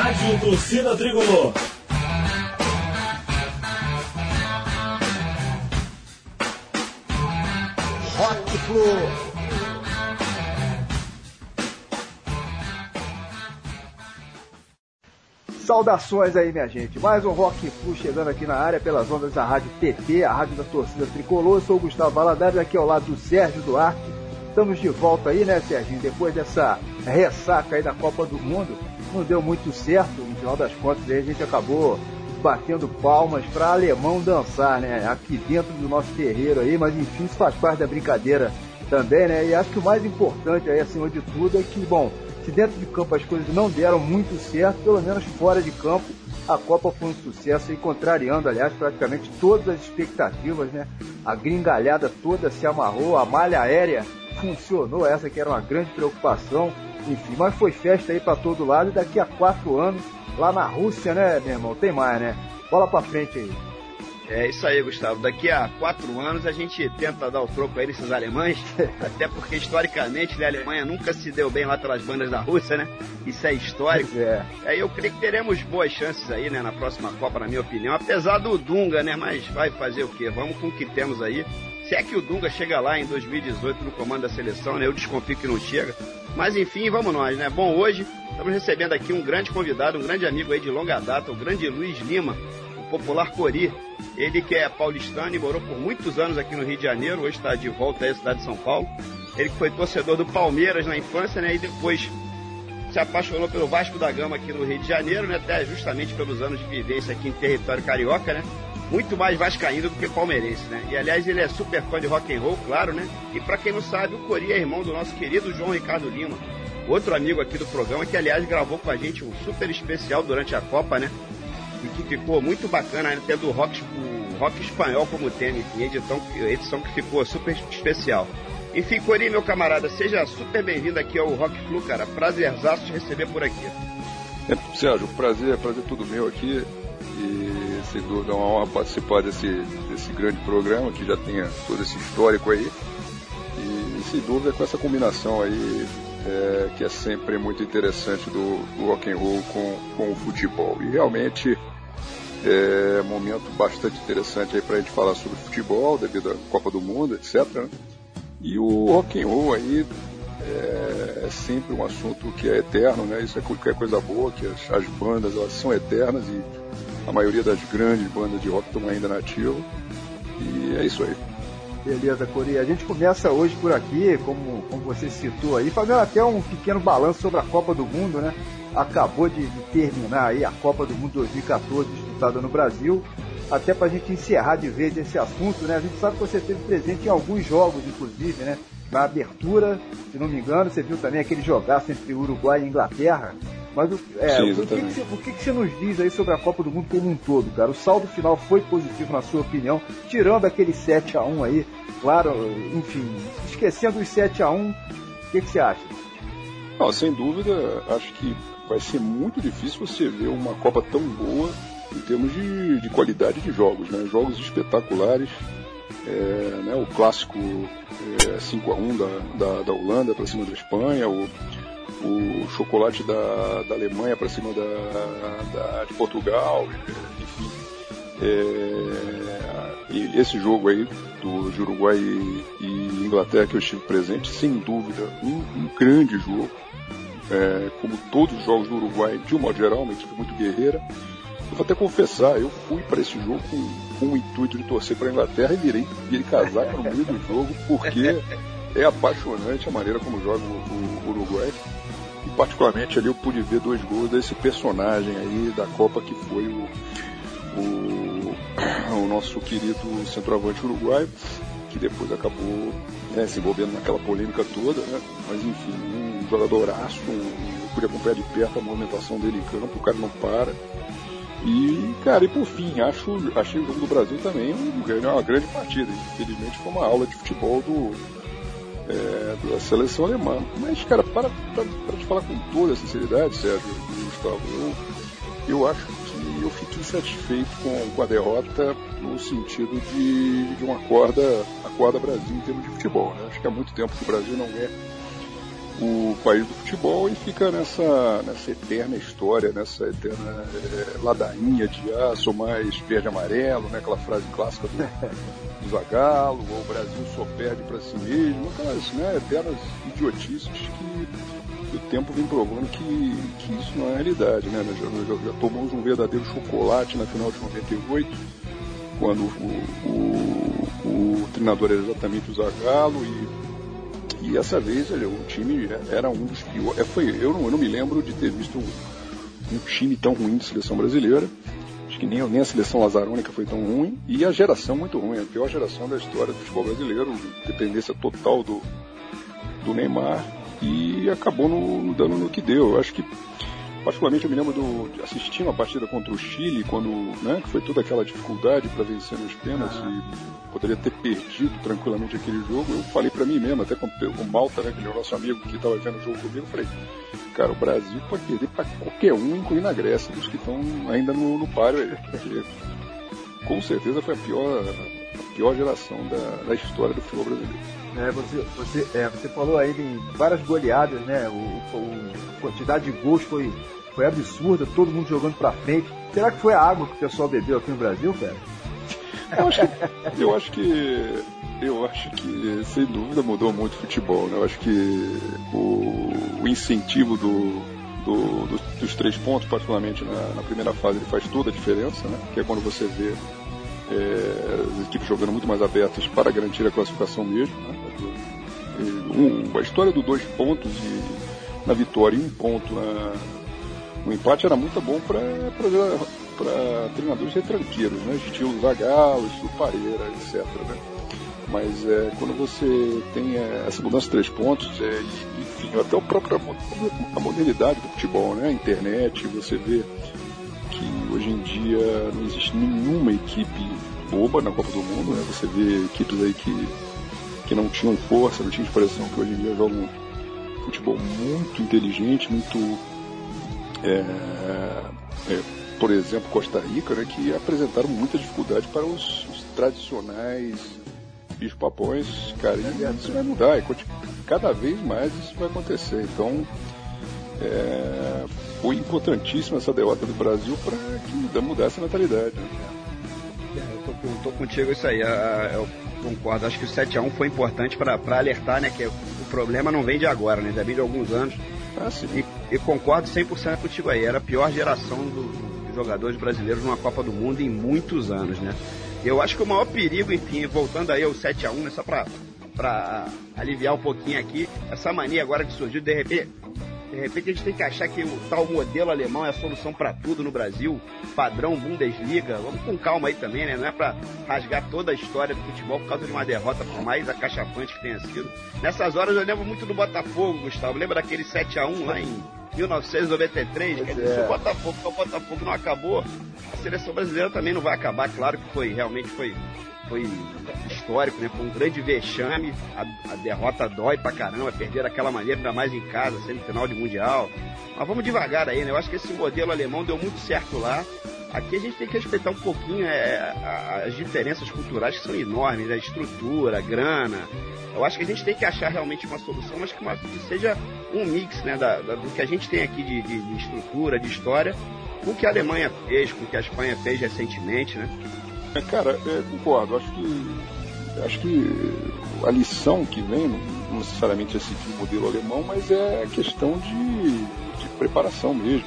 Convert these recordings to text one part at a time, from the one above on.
Rádio Torcida Tricolor. Rock Flu. Saudações aí, minha gente. Mais um Rock Flu chegando aqui na área pelas ondas da Rádio TT, a Rádio da Torcida Tricolor. Eu sou o Gustavo Valadares, aqui ao lado do Sérgio Duarte. Estamos de volta aí, né, Serginho? Depois dessa ressaca aí da Copa do Mundo, não deu muito certo. No final das contas, aí a gente acabou batendo palmas para alemão dançar, né? Aqui dentro do nosso terreiro aí, mas enfim, isso faz parte da brincadeira também, né? E acho que o mais importante aí, acima de tudo, é que, bom, se dentro de campo as coisas não deram muito certo, pelo menos fora de campo a Copa foi um sucesso e contrariando, aliás, praticamente todas as expectativas, né? A gringalhada toda se amarrou, a malha aérea funcionou, essa que era uma grande preocupação, enfim, mas foi festa aí para todo lado e daqui a 4 anos, lá na Rússia, né, meu irmão, tem mais, né? Bola pra frente aí. É isso aí, Gustavo. Daqui a 4 anos a gente tenta dar o troco aí nesses alemães, até porque historicamente, né, a Alemanha nunca se deu bem lá pelas bandas da Rússia, né? Isso é histórico. Aí eu creio que teremos boas chances aí, né, na próxima Copa, na minha opinião, apesar do Dunga, né? Mas vai fazer o quê? Vamos com o que temos aí. Se é que o Dunga chega lá em 2018 no comando da seleção, né? Eu desconfio que não chega. Mas enfim, vamos nós, né? Bom, hoje estamos recebendo aqui um grande convidado, um grande amigo aí de longa data, o grande Luiz Lima, o popular Cori. Ele que é paulistano e morou por muitos anos aqui no Rio de Janeiro, hoje está de volta aí à cidade de São Paulo. Ele que foi torcedor do Palmeiras na infância, né? E depois se apaixonou pelo Vasco da Gama aqui no Rio de Janeiro, né? Até justamente pelos anos de vivência aqui em território carioca, né? Muito mais vascaíno do que palmeirense, né? E aliás ele é super fã de rock and roll, claro, né? E para quem não sabe, o Cori é irmão do nosso querido João Ricardo Lima, outro amigo aqui do programa, que aliás gravou com a gente um super especial durante a Copa, né? E que ficou muito bacana, né? Tendo o rock espanhol como tema, enfim, edição que ficou super especial. Enfim, Cori, meu camarada, seja super bem-vindo aqui ao Rock Flu, cara. Prazerzaço te receber por aqui. Sérgio, prazer todo meu aqui. E sem dúvida é uma honra participar desse grande programa que já tem todo esse histórico aí. E sem dúvida com essa combinação aí que é sempre muito interessante do rock and roll com o futebol. E realmente é um momento bastante interessante aí pra gente falar sobre futebol, devido à Copa do Mundo, etc, né? E o rock and roll aí é sempre um assunto que é eterno, né? Isso é qualquer coisa boa, que as bandas elas são eternas e a maioria das grandes bandas de rock estão ainda na ativa. E é isso aí. Beleza, Cori. A gente começa hoje por aqui, como você citou aí, fazendo até um pequeno balanço sobre a Copa do Mundo, né? Acabou de terminar aí a Copa do Mundo 2014 disputada no Brasil. Até pra gente encerrar de vez esse assunto, né? A gente sabe que você esteve presente em alguns jogos, inclusive, né? Na abertura, se não me engano, você viu também aquele jogaço entre Uruguai e Inglaterra. Mas Sim, o que você nos diz aí sobre a Copa do Mundo como um todo, cara? O saldo final foi positivo na sua opinião, tirando aquele 7-1 aí, claro, enfim, esquecendo os 7-1, o que você acha? Não, sem dúvida, acho que vai ser muito difícil você ver uma Copa tão boa em termos de qualidade de jogos, né? Jogos espetaculares, né? O clássico 5-1 da Holanda para cima da Espanha, o chocolate da Alemanha para cima de Portugal, enfim. E esse jogo aí de Uruguai e Inglaterra que eu estive presente, sem dúvida, um grande jogo. Como todos os jogos do Uruguai, de um modo geral, uma equipe muito guerreira. Eu vou até confessar, eu fui para esse jogo com o intuito de torcer para a Inglaterra e virei casaco no meio do jogo, porque é apaixonante a maneira como joga o Uruguai. E particularmente ali eu pude ver 2 gols desse personagem aí da Copa, que foi o nosso querido centroavante uruguaio, que depois acabou se envolvendo naquela polêmica toda, né? Mas enfim, um jogadoraço, eu pude acompanhar de perto a movimentação dele em campo, o cara não para. E, cara, e por fim, achei o jogo do Brasil também uma grande partida. Infelizmente foi uma aula de futebol da seleção alemã. Mas, cara, para te falar com toda a sinceridade, Sérgio e Gustavo, eu acho que eu fiquei satisfeito com a derrota no sentido de uma corda Brasil em termos de futebol, né? Acho que há muito tempo que o Brasil não é o país do futebol e fica nessa eterna história, nessa eterna ladainha de sou mais verde e amarelo, né? Aquela frase clássica do Zagallo, ou o Brasil só perde para si mesmo, aquelas, né, eternas idiotices que o tempo vem provando que isso não é realidade, né? Já tomamos um verdadeiro chocolate na final de 98, quando o treinador era exatamente o Zagallo, e essa vez o time era um dos piores. Eu não me lembro de ter visto um time tão ruim de seleção brasileira. Acho que nem a seleção lazarônica foi tão ruim, e a geração muito ruim, a pior geração da história do futebol brasileiro, dependência total do Neymar, e acabou dando no que deu. Eu acho que, particularmente, eu me lembro de assistindo a partida contra o Chile, quando, né, que foi toda aquela dificuldade para vencer nos pênaltis, e poderia ter perdido tranquilamente aquele jogo. Eu falei para mim mesmo, até com o Malta, né, que é o nosso amigo que estava vendo o jogo comigo, eu falei, cara, o Brasil pode perder para qualquer um, incluindo a Grécia, dos que estão ainda no páreo aí, porque com certeza foi a pior geração da história do futebol brasileiro. Você falou aí em várias goleadas, né? A quantidade de gols foi absurda, todo mundo jogando pra frente. Será que foi a água que o pessoal bebeu aqui no Brasil, cara? Eu acho que sem dúvida mudou muito o futebol, né? Eu acho que o incentivo dos 3 pontos, particularmente na primeira fase, ele faz toda a diferença, né? Que é quando você vê as equipes jogando muito mais abertas para garantir a classificação mesmo, né? A história do 2 pontos na vitória e 1 ponto no empate era muito bom para treinadores retranqueiros, né? Estilo Zagallo, estilo Pareira, etc., né? Mas quando você tem essa mudança de 3 pontos, enfim, até a modernidade do futebol, né? A internet, você vê que hoje em dia não existe nenhuma equipe boba na Copa do Mundo, né? Você vê equipes aí que não tinham força, não tinham expressão, que hoje em dia jogam futebol muito inteligente, muito por exemplo, Costa Rica, né, que apresentaram muita dificuldade para os tradicionais bicho-papões, cara, e isso vai mudar, e cada vez mais isso vai acontecer. Então, foi importantíssima essa derrota do Brasil para que mudasse a mentalidade, né? Eu tô contigo isso aí, eu concordo. Acho que o 7-1 foi importante para alertar, né, que o problema não vem de agora, né, já vem de alguns anos. E concordo 100% contigo aí, era a pior geração dos jogadores brasileiros numa Copa do Mundo em muitos anos, né? Eu acho que o maior perigo, enfim, voltando aí ao 7-1, né, só para aliviar um pouquinho aqui, essa mania agora que surgiu, de repente a gente tem que achar que o tal modelo alemão é a solução para tudo no Brasil, padrão Bundesliga. Vamos com calma aí também, né? Não é para rasgar toda a história do futebol por causa de uma derrota, por mais acachapante que tenha sido. Nessas horas eu lembro muito do Botafogo, Gustavo. Lembra daquele 7-1 lá em 1993? Quer dizer, se o Botafogo não acabou, a seleção brasileira também não vai acabar. Claro que realmente foi histórico, né? Foi um grande vexame, a derrota dói pra caramba, perder daquela maneira, ainda mais em casa, semifinal de Mundial. Mas vamos devagar aí, né? Eu acho que esse modelo alemão deu muito certo lá. Aqui a gente tem que respeitar um pouquinho as diferenças culturais, que são enormes, né? A estrutura, a grana. Eu acho que a gente tem que achar realmente uma solução, mas que seja um mix, né? Do que a gente tem aqui de estrutura, de história, com o que a Alemanha fez, com o que a Espanha fez recentemente, né? Cara, concordo. Acho que a lição que vem, não necessariamente é seguir o modelo alemão, mas é questão de preparação mesmo,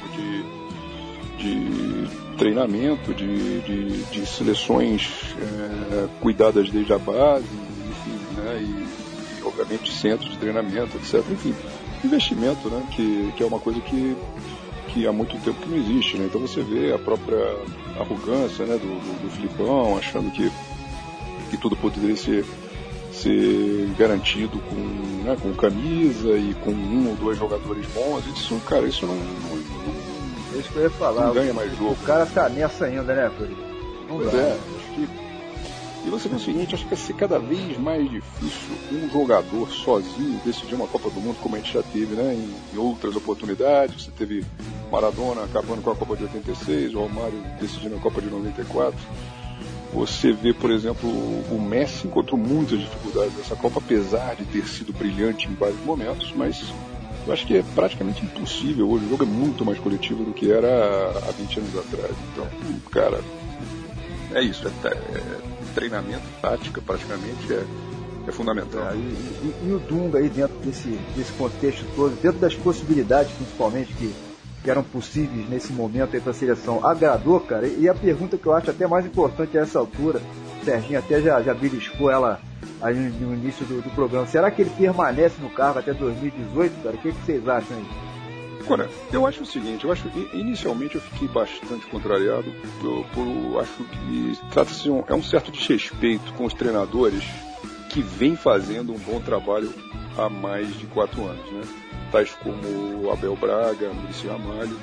de treinamento, de seleções cuidadas desde a base, enfim, né, e obviamente centros de treinamento, etc. Enfim, investimento, né, que é uma coisa que há muito tempo que não existe, né? Então você vê a própria arrogância, né, do Filipão, achando que tudo poderia ser garantido com camisa e com 1 ou 2 jogadores bons. Isso, cara, isso não isso que eu ia falar, não ganha mais jogo. O cara tá nessa ainda, né, Felipe? Pois acho que... E você vê o seguinte, acho que vai ser cada vez mais difícil um jogador sozinho decidir uma Copa do Mundo, como a gente já teve, né, em outras oportunidades. Você teve Maradona acabando com a Copa de 86, o Romário decidindo a Copa de 94. Você vê, por exemplo, o Messi encontrou muitas dificuldades nessa Copa, apesar de ter sido brilhante em vários momentos, mas Eu acho que é praticamente impossível hoje. O jogo é muito mais coletivo do que era há 20 anos atrás. Então, cara, é isso. Treinamento, tática, praticamente é fundamental. E o Dunga aí dentro desse contexto todo, dentro das possibilidades principalmente que eram possíveis nesse momento aí para a seleção, agradou, cara? E a pergunta que eu acho até mais importante a essa altura, o Serginho até já beliscou ela aí no início do programa, será que ele permanece no cargo até 2018, cara? O que vocês acham aí? Olha, eu acho o seguinte, inicialmente eu fiquei bastante contrariado, acho que trata-se é um certo desrespeito com os treinadores que vêm fazendo um bom trabalho há mais de 4 anos, né? Tais como Abel Braga, Muricy Ramalho,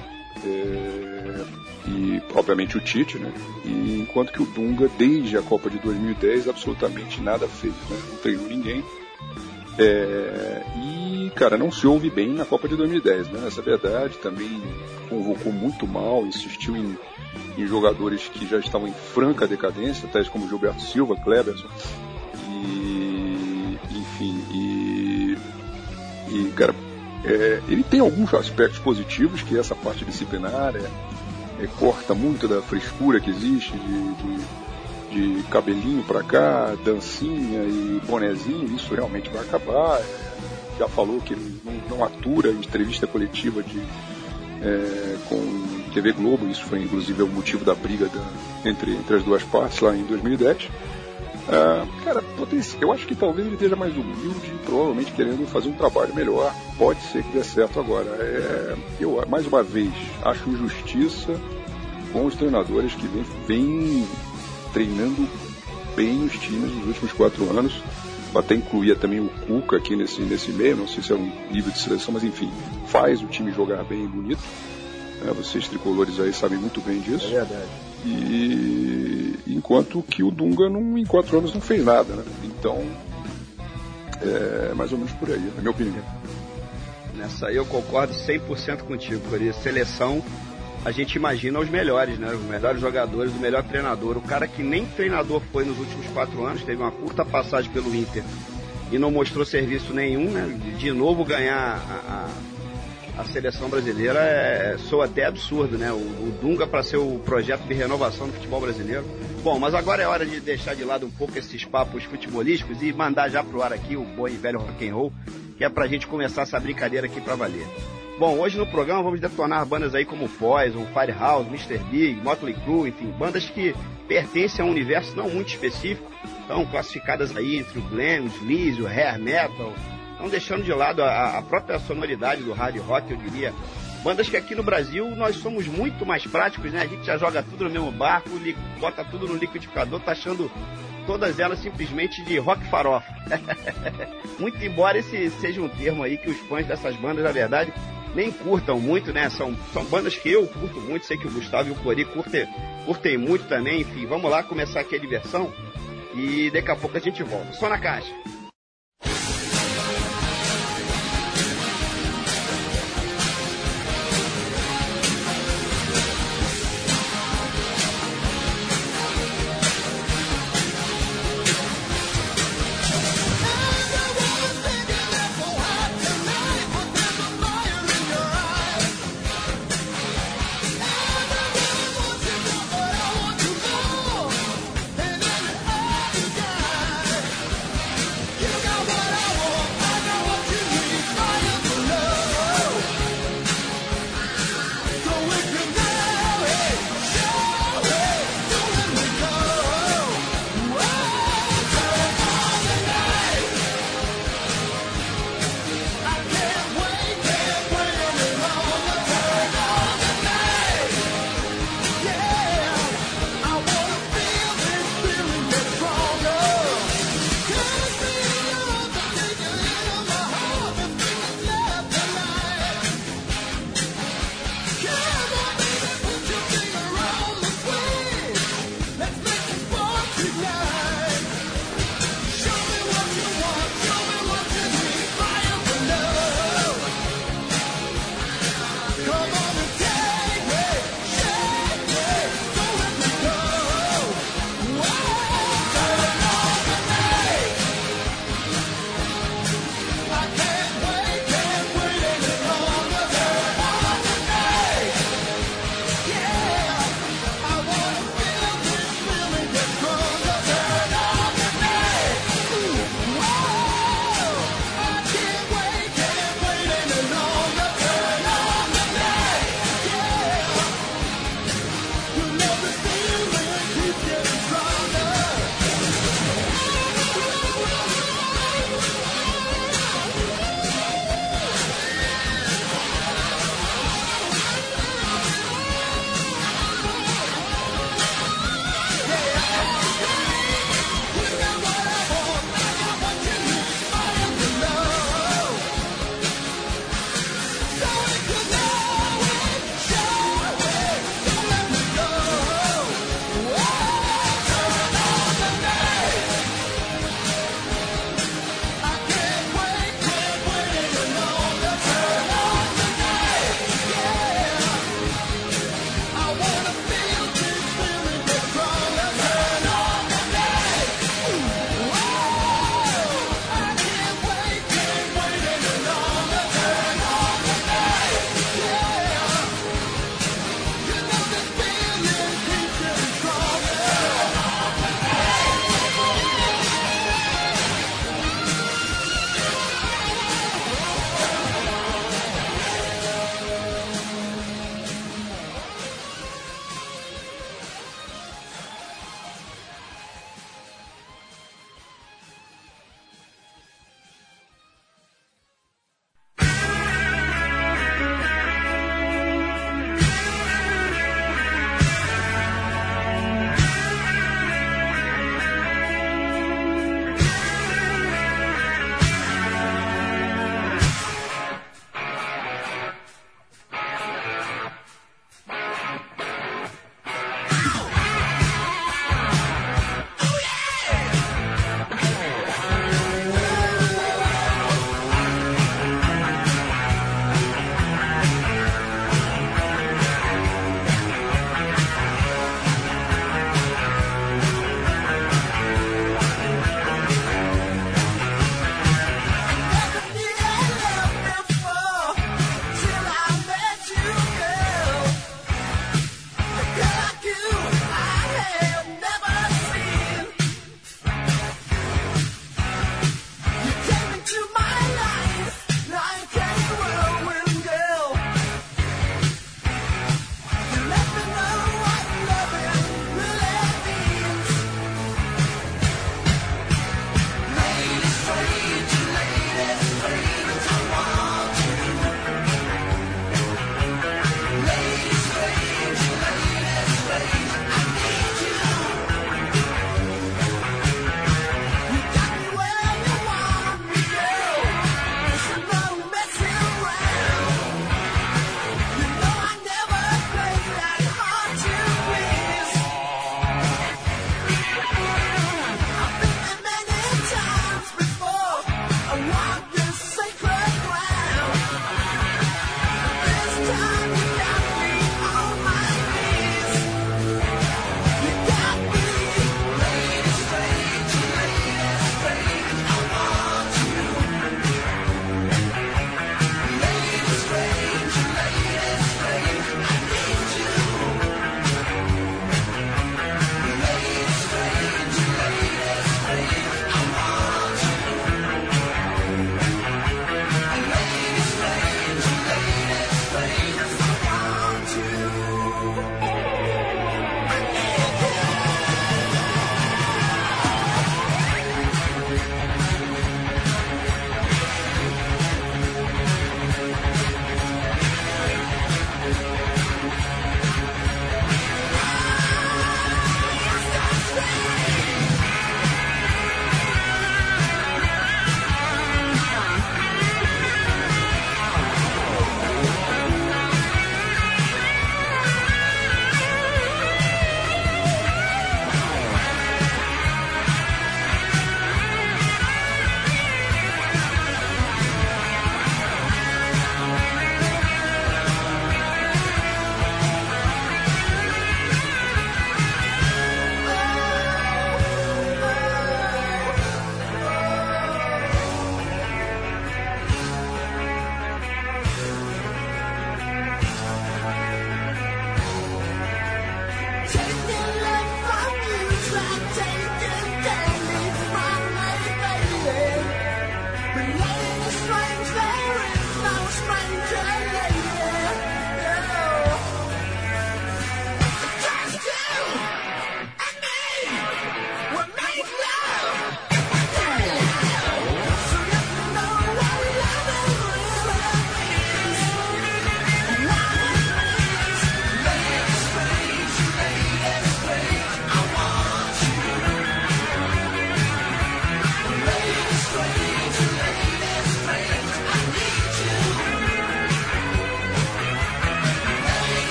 e obviamente o Tite, né? E enquanto que o Dunga, desde a Copa de 2010, absolutamente nada fez, né? Não treinou ninguém. E, cara, não se ouve bem na Copa de 2010, né? Essa é a verdade. Também convocou muito mal, insistiu em jogadores que já estavam em franca decadência, tais como Gilberto Silva, Kleberson, cara, ele tem alguns aspectos positivos, que essa parte disciplinar corta muito da frescura que existe de cabelinho pra cá, dancinha e bonezinho. Isso realmente vai acabar. Já falou que ele não atura em entrevista coletiva com TV Globo. Isso foi inclusive o motivo da briga entre as duas partes lá em 2010. Cara, eu acho que talvez ele esteja mais humilde, provavelmente querendo fazer um trabalho melhor. Pode ser que dê certo agora. Eu, mais uma vez, acho injustiça com os treinadores que vêm treinando bem os times nos últimos 4 anos. Vou até incluir também o Cuca aqui nesse meio, não sei se é um nível de seleção, mas enfim, faz o time jogar bem e bonito. Vocês tricolores aí sabem muito bem disso. É verdade. E enquanto que o Dunga em 4 anos não fez nada, né? Então é mais ou menos por aí, na minha opinião. Nessa aí eu concordo 100% contigo, por isso. Seleção, a gente imagina os melhores, né? Os melhores jogadores, o melhor treinador. O cara que nem treinador foi nos últimos 4 anos, teve uma curta passagem pelo Inter e não mostrou serviço nenhum, né? De novo ganhar a seleção brasileira soa até absurdo, né? O Dunga para ser o projeto de renovação do futebol brasileiro. Bom, mas agora é hora de deixar de lado um pouco esses papos futebolísticos e mandar já pro ar aqui o bom e velho rock and roll, que é pra gente começar essa brincadeira aqui pra valer. Bom, hoje no programa vamos detonar bandas aí como Poison, Firehouse, Mr. Big, Motley Crue, enfim, bandas que pertencem a um universo não muito específico, estão classificadas aí entre o glam, o sleaze, o hair metal, não deixando de lado a própria sonoridade do hard rock, eu diria. Bandas que aqui no Brasil nós somos muito mais práticos, né? A gente já joga tudo no mesmo barco, bota tudo no liquidificador, taxando todas elas simplesmente de rock farofa. Muito embora esse seja um termo aí que os fãs dessas bandas, na verdade, nem curtam muito, né? São bandas que eu curto muito, sei que o Gustavo e o Cori curtem muito também. Enfim, vamos lá começar aqui a diversão e daqui a pouco a gente volta. Só na caixa.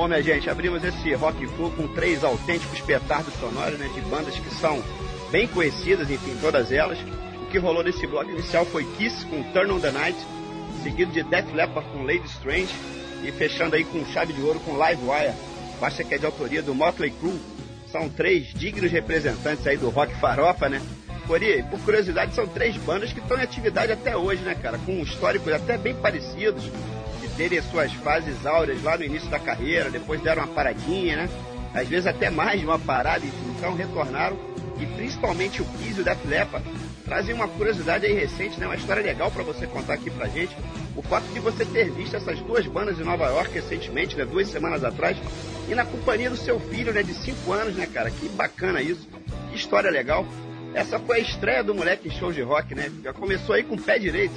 Bom, minha gente, abrimos esse Rock Flu com 3 autênticos petardos sonoros, né, de bandas que são bem conhecidas, enfim, todas elas. O que rolou nesse bloco inicial foi Kiss com Turn on the Night, seguido de Def Leppard com Lady Strange, e fechando aí com chave de ouro com Live Wire, faixa que é de autoria do Motley Crue. São 3 dignos representantes aí do rock farofa, né? Cori, por curiosidade, são 3 bandas que estão em atividade até hoje, né, cara? Com históricos até bem parecidos, de terem as suas fases áureas lá no início da carreira, depois deram uma paradinha, né? Às vezes até mais de uma parada, então retornaram. E principalmente o Kiss e o Def Leppard trazem uma curiosidade aí recente, né? Uma história legal pra você contar aqui pra gente. O fato de você ter visto essas 2 bandas em Nova York recentemente, né? 2 semanas atrás, e na companhia do seu filho, né? De 5 anos, né, cara? Que bacana isso. Que história legal. Essa foi a estreia do moleque em show de rock, né? Já começou aí com o pé direito.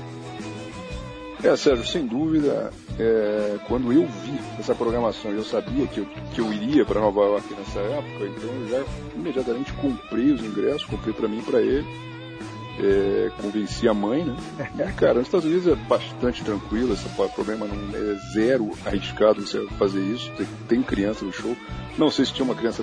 Sérgio, sem dúvida, quando eu vi essa programação e eu sabia que eu iria para Nova York nessa época, então eu já imediatamente comprei os ingressos, comprei para mim e para ele, convenci a mãe, né? E, cara, nos Estados Unidos é bastante tranquilo, esse problema não é zero arriscado você fazer isso, tem criança no show, não sei se tinha uma criança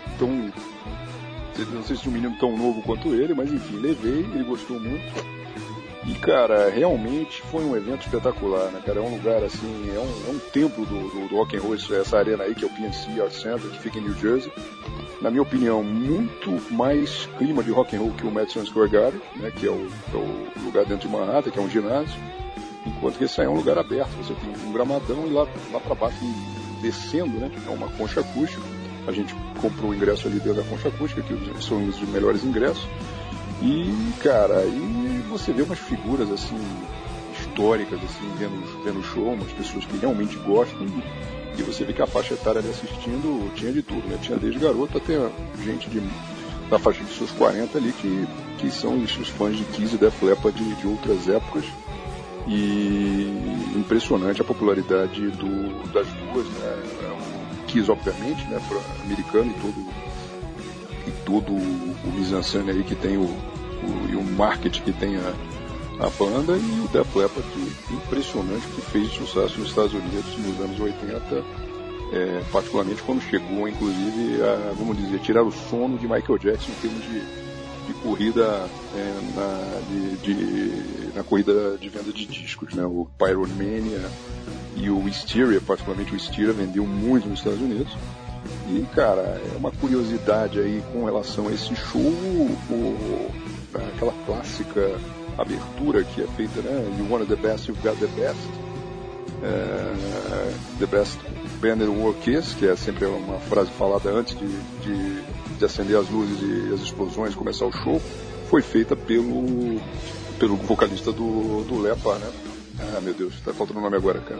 não sei se tinha um menino tão novo quanto ele, mas enfim, levei, ele gostou muito. E, cara, realmente foi um evento espetacular, né, cara? É um lugar, assim, é um templo do rock and roll, essa arena aí, que é o PNC Arts Center, que fica em New Jersey. Na minha opinião, muito mais clima de rock and roll que o Madison Square Garden, né, que é o lugar dentro de Manhattan, que é um ginásio. Enquanto que esse aí é um lugar aberto, você tem um gramadão e lá pra baixo, descendo, né, é uma concha acústica. A gente comprou o ingresso ali dentro da concha acústica, que são os melhores ingressos. E, cara, aí você vê umas figuras, assim, históricas, assim, vendo o show, umas pessoas que realmente gostam, e você vê que a faixa etária ali assistindo tinha de tudo, né? Tinha desde garoto até gente da faixa de seus 40 ali, que são os fãs de Kiss e Def Leppard de outras épocas. E impressionante a popularidade das duas, né? O Kiss, obviamente, né, para americano, e todo o mise-en-scène aí que tem e o marketing que tem a banda, e o Def Leppard, que impressionante, que fez sucesso nos Estados Unidos nos anos 80, particularmente quando chegou, inclusive, a, vamos dizer, tirar o sono de Michael Jackson em termos de corrida, na corrida de venda de discos, né? O Pyromania e o Hysteria, particularmente o Hysteria, vendeu muito nos Estados Unidos. E, cara, é uma curiosidade aí com relação a esse show, aquela clássica abertura que é feita, né? You want the best, you've got the best. The best band in the world Kiss, que é sempre uma frase falada antes de acender as luzes e as explosões, começar o show, foi feita pelo vocalista do Leppard, né? Ah, meu Deus, tá faltando o nome agora, cara.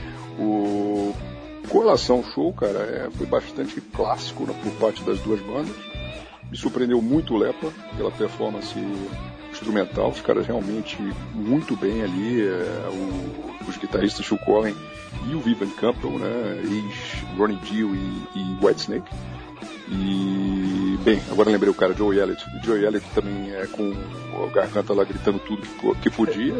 Com relação ao show, cara, foi bastante clássico, né, por parte das duas bandas. Me surpreendeu muito o Leppard pela performance instrumental, os caras realmente muito bem ali, os guitarristas Phil Collen e o Vivian Campbell, né, ex-Ronnie Dio e Whitesnake. E, bem, agora lembrei o cara, Joey Elliott. O Joey Elliott também com a garganta lá gritando tudo que podia,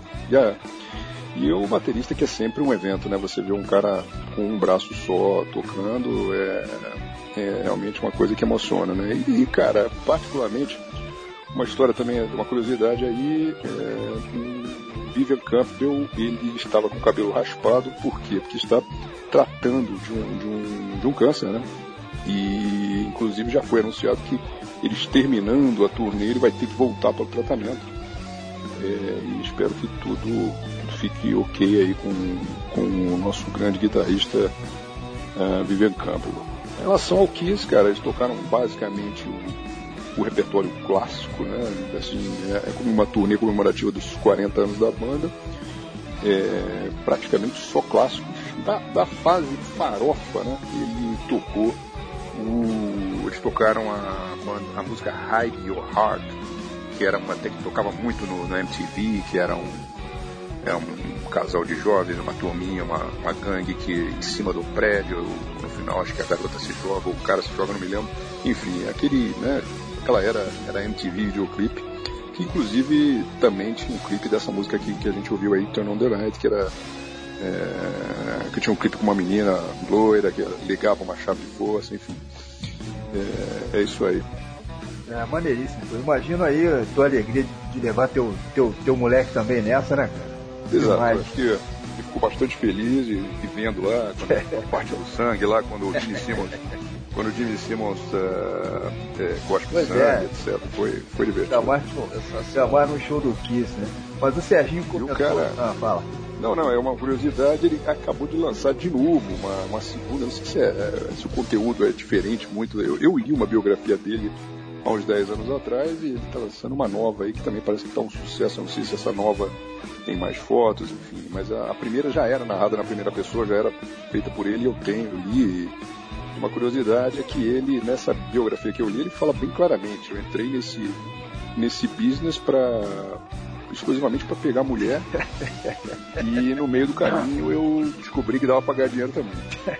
e o baterista, que é sempre um evento, né? Você vê um cara com um braço só tocando, é realmente uma coisa que emociona, né? E, cara, particularmente, uma história também, uma curiosidade aí, o Vivian Campbell, ele estava com o cabelo raspado, por quê? Porque está tratando de um câncer, né? E, inclusive, já foi anunciado que eles, terminando a turnê, ele vai ter que voltar para o tratamento. E espero que tudo fique ok aí com o nosso grande guitarrista Vivian Campbell. Em relação ao Kiss, cara, eles tocaram basicamente o repertório clássico, né? Assim, como uma turnê comemorativa dos 40 anos da banda, praticamente só clássicos. Da fase farofa, né? Ele tocou eles tocaram a música Hide Your Heart, que era uma que tocava muito no MTV, que era um casal de jovens, uma turminha, uma gangue que em cima do prédio, no final acho que a garota se joga, ou o cara se joga, não me lembro. Enfim, aquela era MTV Videoclip, que inclusive também tinha um clipe dessa música aqui que a gente ouviu aí, Turn on the Night, que era que tinha um clipe com uma menina loira que ligava uma chave de força, enfim. É isso aí. É maneiríssimo. Eu imagino aí a tua alegria de levar teu moleque também nessa, né, cara? Exato, acho que ele ficou bastante feliz e vendo lá, a parte do sangue lá, quando o Gene Simmons cospe sangue, etc. Foi divertido. Ainda mais no show do Kiss, né? Mas o Serginho comentou... fala. Não, é uma curiosidade, ele acabou de lançar de novo uma segunda, não sei se o conteúdo é diferente muito. Eu li uma biografia dele há uns 10 anos atrás e ele está lançando uma nova aí que também parece que está um sucesso. Eu não sei se essa nova tem mais fotos, enfim, mas a primeira já era narrada na primeira pessoa, já era feita por ele, eu li. Uma curiosidade é que ele, nessa biografia que eu li, ele fala bem claramente: eu entrei nesse business exclusivamente para pegar mulher e no meio do caminho eu descobri que dava para pagar dinheiro também.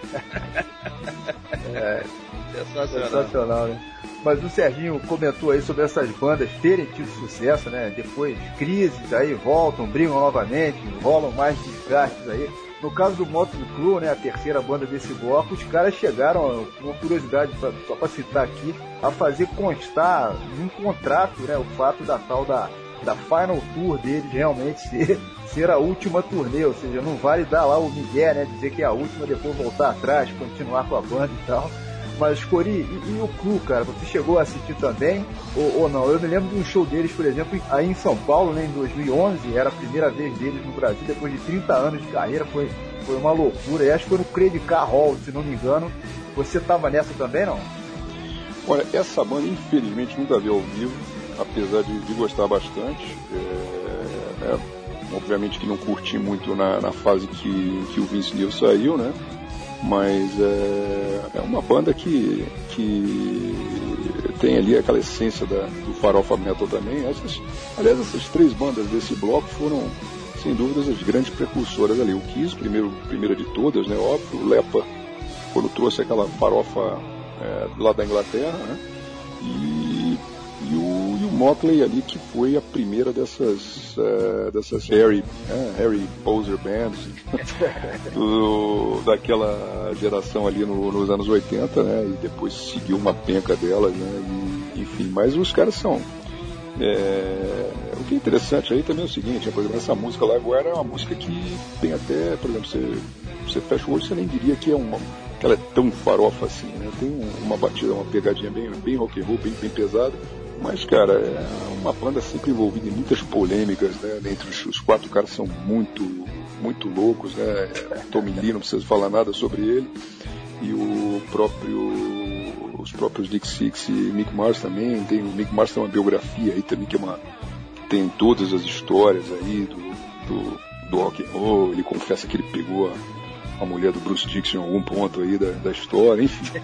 Sensacional, né? Mas o Serginho comentou aí sobre essas bandas terem tido sucesso, né? Depois crises, aí voltam, brigam novamente, rolam mais desgastes aí. No caso do Mötley Crüe, né, a terceira banda desse bloco, os caras chegaram, uma curiosidade, só para citar aqui, a fazer constar num contrato, né, o fato da tal da Final Tour deles realmente ser a última turnê, ou seja, não vale dar lá o migué, né, dizer que é a última, depois voltar atrás, continuar com a banda e tal. Mas, Cori, e o Crüe, cara, você chegou a assistir também ou não? Eu me lembro de um show deles, por exemplo, aí em São Paulo, né, em 2011, era a primeira vez deles no Brasil, depois de 30 anos de carreira, foi uma loucura. E acho que foi no Credit Car Hall, se não me engano. Você tava nessa também, não? Olha, essa banda, infelizmente, nunca vi ao vivo, apesar de gostar bastante. Obviamente que não curti muito na fase que o Vince Neil saiu, né? Mas é uma banda que tem ali aquela essência do farofa metal também. Aliás, essas 3 bandas desse bloco foram, sem dúvidas, as grandes precursoras ali. O Kiss, primeira de todas, né? Óbvio, o Leppard, quando trouxe aquela farofa lá da Inglaterra, né? E o Mötley ali, que foi a primeira dessas Harry Poser Bands daquela geração ali nos anos 80, né? E depois seguiu uma penca delas, né? E, enfim, mas os caras são... o que é interessante aí também é o seguinte, por exemplo, essa música lá agora é uma música que tem até, por exemplo, você fecha o olho, você nem diria que ela é tão farofa assim, né? Tem uma batida, uma pegadinha bem rock and roll, bem pesada. Mas, cara, é uma banda sempre envolvida em muitas polêmicas, né? Entre os 4 caras são muito, muito loucos, né? Tommy Lee, não preciso falar nada sobre ele. E os próprios Dick Six e Mick Mars também. O Mick Mars tem uma biografia aí também que tem todas as histórias aí do rock and roll. Ele confessa que ele pegou a mulher do Bruce Dickinson em algum ponto aí da história, enfim.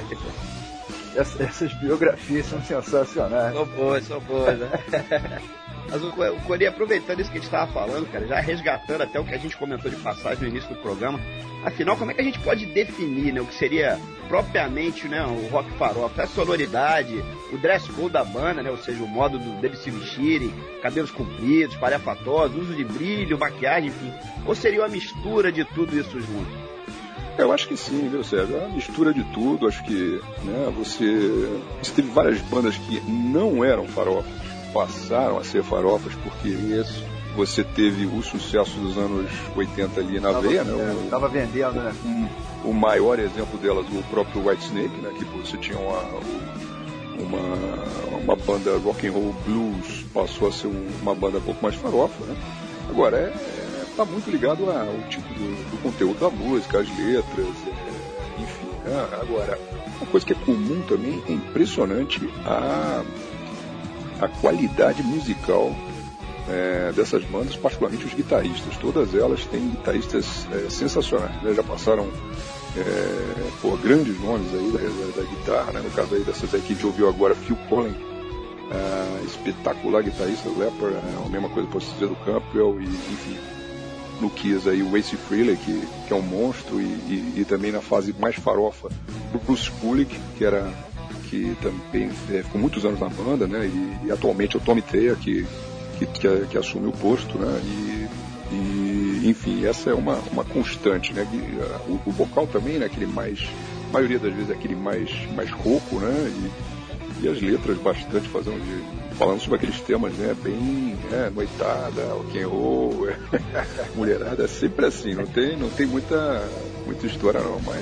Essas biografias são sensacionais. São boas, né? Mas o Cori, aproveitando isso que a gente estava falando, cara, já resgatando até o que a gente comentou de passagem no início do programa, afinal, como é que a gente pode definir, né, o que seria propriamente, né, o rock farofa? A sonoridade, o dress code da banda, né, ou seja, o modo deles se vestirem, cabelos compridos, palhafatosos, uso de brilho, maquiagem, enfim. Ou seria uma mistura de tudo isso junto? Eu acho que sim, viu, Sérgio? É uma mistura de tudo. Acho que, né, você teve várias bandas que não eram farofas, passaram a ser farofas, porque você teve o sucesso dos anos 80 ali na veia, né? Tava vendendo, né? O maior exemplo delas, o próprio Whitesnake, né? Que você tinha uma banda rock and roll blues, passou a ser uma banda um pouco mais farofa, né? Agora, está muito ligado ao tipo do conteúdo da música, as letras, enfim. Agora, uma coisa que é comum também, é impressionante a qualidade musical dessas bandas, particularmente os guitarristas. Todas elas têm guitarristas sensacionais, né? Já passaram por grandes nomes aí da guitarra, né? No caso aí dessas aí que a gente ouviu agora, Phil Collins, espetacular guitarrista, Leppard, a mesma coisa posso dizer do Campbell, e enfim. No Kiss aí, o Ace Frehley, que é um monstro, e também na fase mais farofa, o Bruce Kulick, que também ficou muitos anos na banda, né? E atualmente é o Tommy Thayer, que assume o posto, né? E enfim, essa é uma constante, né? O vocal também, né? Aquele mais, a maioria das vezes é aquele mais rouco, né? E as letras bastante falando sobre aqueles temas, né? Bem, noitada, rock'n'roll, mulherada, é sempre assim, não tem muita história não, mas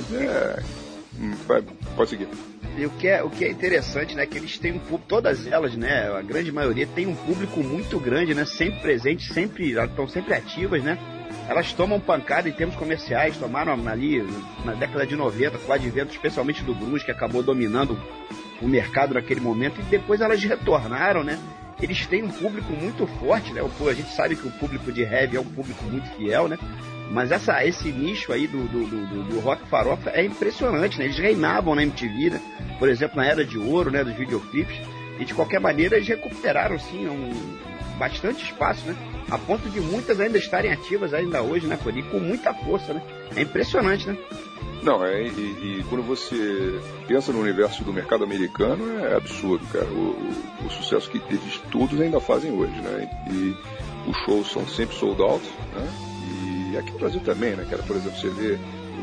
pode seguir. E o que é interessante, né, que eles têm um público, todas elas, né, a grande maioria tem um público muito grande, né, sempre presente, estão sempre ativas, né. Elas tomam pancada em termos comerciais, tomaram ali na década de 90, com o advento especialmente do grunge, que acabou dominando o mercado naquele momento, e depois elas retornaram, né. Eles têm um público muito forte, né, a gente sabe que o público de heavy é um público muito fiel, né. Mas esse nicho aí do rock farofa é impressionante, né? Eles reinavam na MTV, né? Por exemplo, na era de ouro, né? Dos videoclipes. E de qualquer maneira eles recuperaram, sim, bastante espaço, né? A ponto de muitas ainda estarem ativas ainda hoje, né, Cori? Com muita força, né? É impressionante, né? Não, e quando você pensa no universo do mercado americano, é absurdo, cara. O sucesso que eles todos ainda fazem hoje, né? E os shows são sempre sold out, né? E aqui no Brasil também, né, cara? Por exemplo, você vê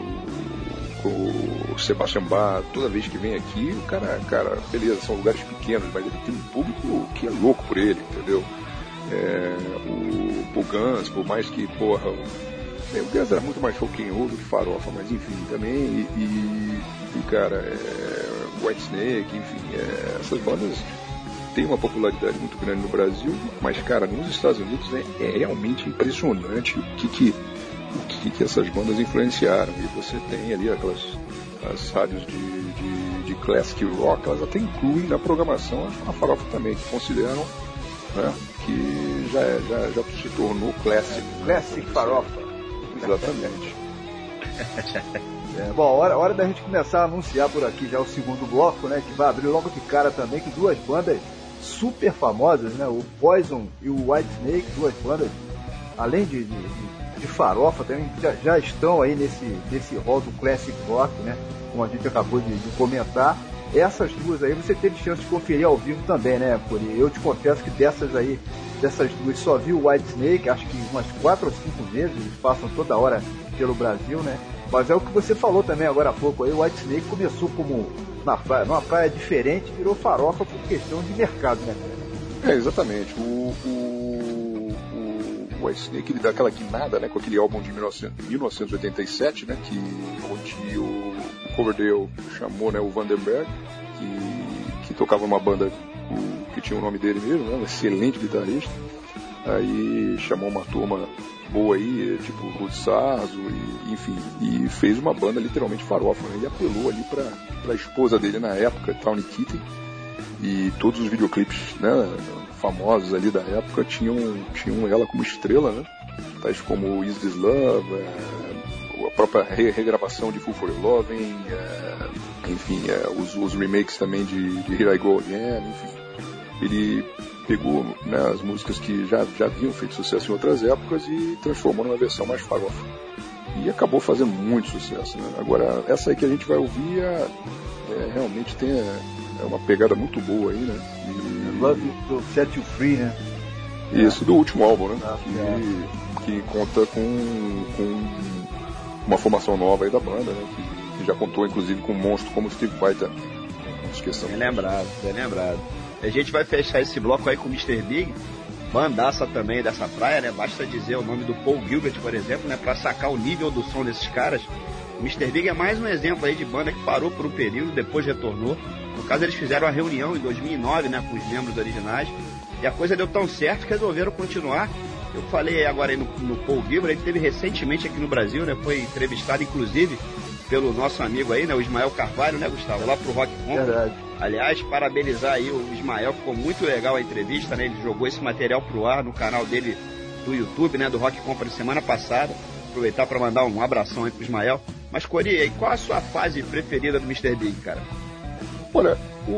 o Sebastian Bach, toda vez que vem aqui, o cara, beleza, são lugares pequenos, mas ele tem um público que é louco por ele, entendeu? O Guns, por mais que, o Guns era muito mais rock'n'roll do que farofa, mas enfim, também, cara, Whitesnake, enfim, essas bandas têm uma popularidade muito grande no Brasil, mas, cara, nos Estados Unidos é realmente impressionante o que essas bandas influenciaram. E você tem ali as rádios de classic rock, elas até incluem na programação a farofa também, que consideram, né, que já se tornou classic farofa. Exatamente. Bom, hora da gente começar a anunciar por aqui já o segundo bloco, né, que vai abrir logo de cara também com duas bandas super famosas, né, o Poison e o Whitesnake, duas bandas, além de farofa, também já estão aí nesse rol do classic rock, né, como a gente acabou de comentar. Essas duas aí você teve chance de conferir ao vivo também, né, Cori? Eu te confesso que dessas duas só vi o Whitesnake, acho que umas 4 ou 5 vezes, eles passam toda hora pelo Brasil, né? Mas é o que você falou também agora há pouco aí, o Whitesnake começou como numa praia diferente, virou farofa por questão de mercado, né? Exatamente. O Whitesnake, ele dá aquela guinada, né, com aquele álbum de 1987, né, onde o Coverdale chamou, né, o Vandenberg, que tocava uma banda que tinha o nome dele mesmo, né, um excelente guitarrista. Aí chamou uma turma boa aí, tipo Ruth Sarzo, enfim, e fez uma banda literalmente farofa, né, e apelou ali pra esposa dele na época, Tawny Kitaen, e todos os videoclipes, né, famosos ali da época tinham ela como estrela, né, tais como Is This Love, a própria regravação de Fool for Your Loving, enfim, os remakes também de Here I Go Again, enfim. Ele pegou, né, as músicas que já haviam feito sucesso em outras épocas e transformou numa versão mais farofa. E acabou fazendo muito sucesso, né? Agora, essa aí que a gente vai ouvir realmente tem uma pegada muito boa aí, né? Love to Set You Free, né? Isso, do último álbum, né? Que conta com uma formação nova aí da banda, né? Que já contou, inclusive, com um monstro como Steve Vai também. Não esqueçamos. Bem lembrado. A gente vai fechar esse bloco aí com o Mr. Big, bandaça também dessa praia, né? Basta dizer o nome do Paul Gilbert, por exemplo, né? Pra sacar o nível do som desses caras. O Mr. Big é mais um exemplo aí de banda que parou por um período, depois retornou. No caso, eles fizeram uma reunião em 2009, né? Com os membros originais. E a coisa deu tão certo que resolveram continuar. Eu falei agora aí no Paul Gilbert, ele esteve recentemente aqui no Brasil, né? Foi entrevistado, inclusive, pelo nosso amigo aí, né? O Ismael Carvalho, né, Gustavo? Lá pro Rock Company. Verdade. Aliás, parabenizar aí o Ismael, ficou muito legal a entrevista, né? Ele jogou esse material pro ar no canal dele do YouTube, né? Do Rock Company semana passada. Aproveitar para mandar um abração aí pro Ismael. Mas, Cori, qual a sua fase preferida do Mr. Big, cara? Olha,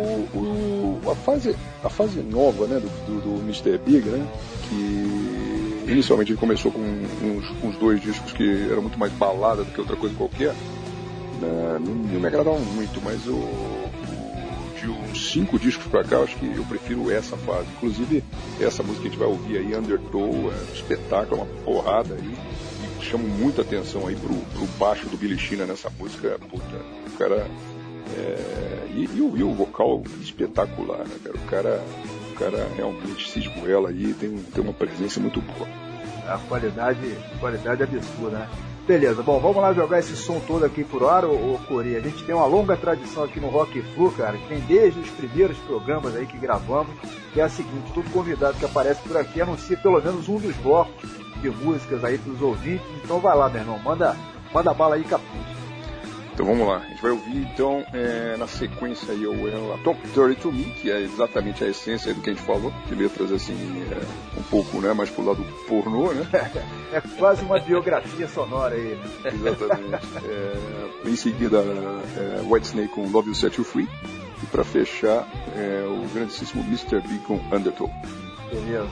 a fase nova, né, do Mr. Big, né? Que inicialmente ele começou com uns 2 discos que eram muito mais balada do que outra coisa qualquer. Não me agradavam muito, mas de uns 5 discos pra cá, acho que eu prefiro essa fase. Inclusive, essa música que a gente vai ouvir aí, Undertow, é um espetáculo, uma porrada aí. E chamo muita atenção aí pro baixo do Billy Sheehan nessa música. Puta, o cara... E o vocal espetacular, né, cara? O cara realmente se esgoela aí, tem uma presença muito boa. A qualidade absurda, né? Beleza, bom, vamos lá jogar esse som todo aqui por ar, ô Cori. A gente tem uma longa tradição aqui no Rock Flu, cara, que tem desde os primeiros programas aí que gravamos, que é a seguinte: todo convidado que aparece por aqui anuncia pelo menos um dos blocos de músicas aí pros ouvintes. Então vai lá, meu irmão, manda bala aí, capricha. Então vamos lá, a gente vai ouvir então na sequência aí a Top 30 to Me, que é exatamente a essência do que a gente falou, de letras assim, um pouco, né, mais pro lado pornô, né? É quase uma biografia sonora aí, né? Exatamente. Em seguida, Whitesnake com Love You Set You Free, e para fechar, o grandíssimo Mr. B com Undertow. Beleza.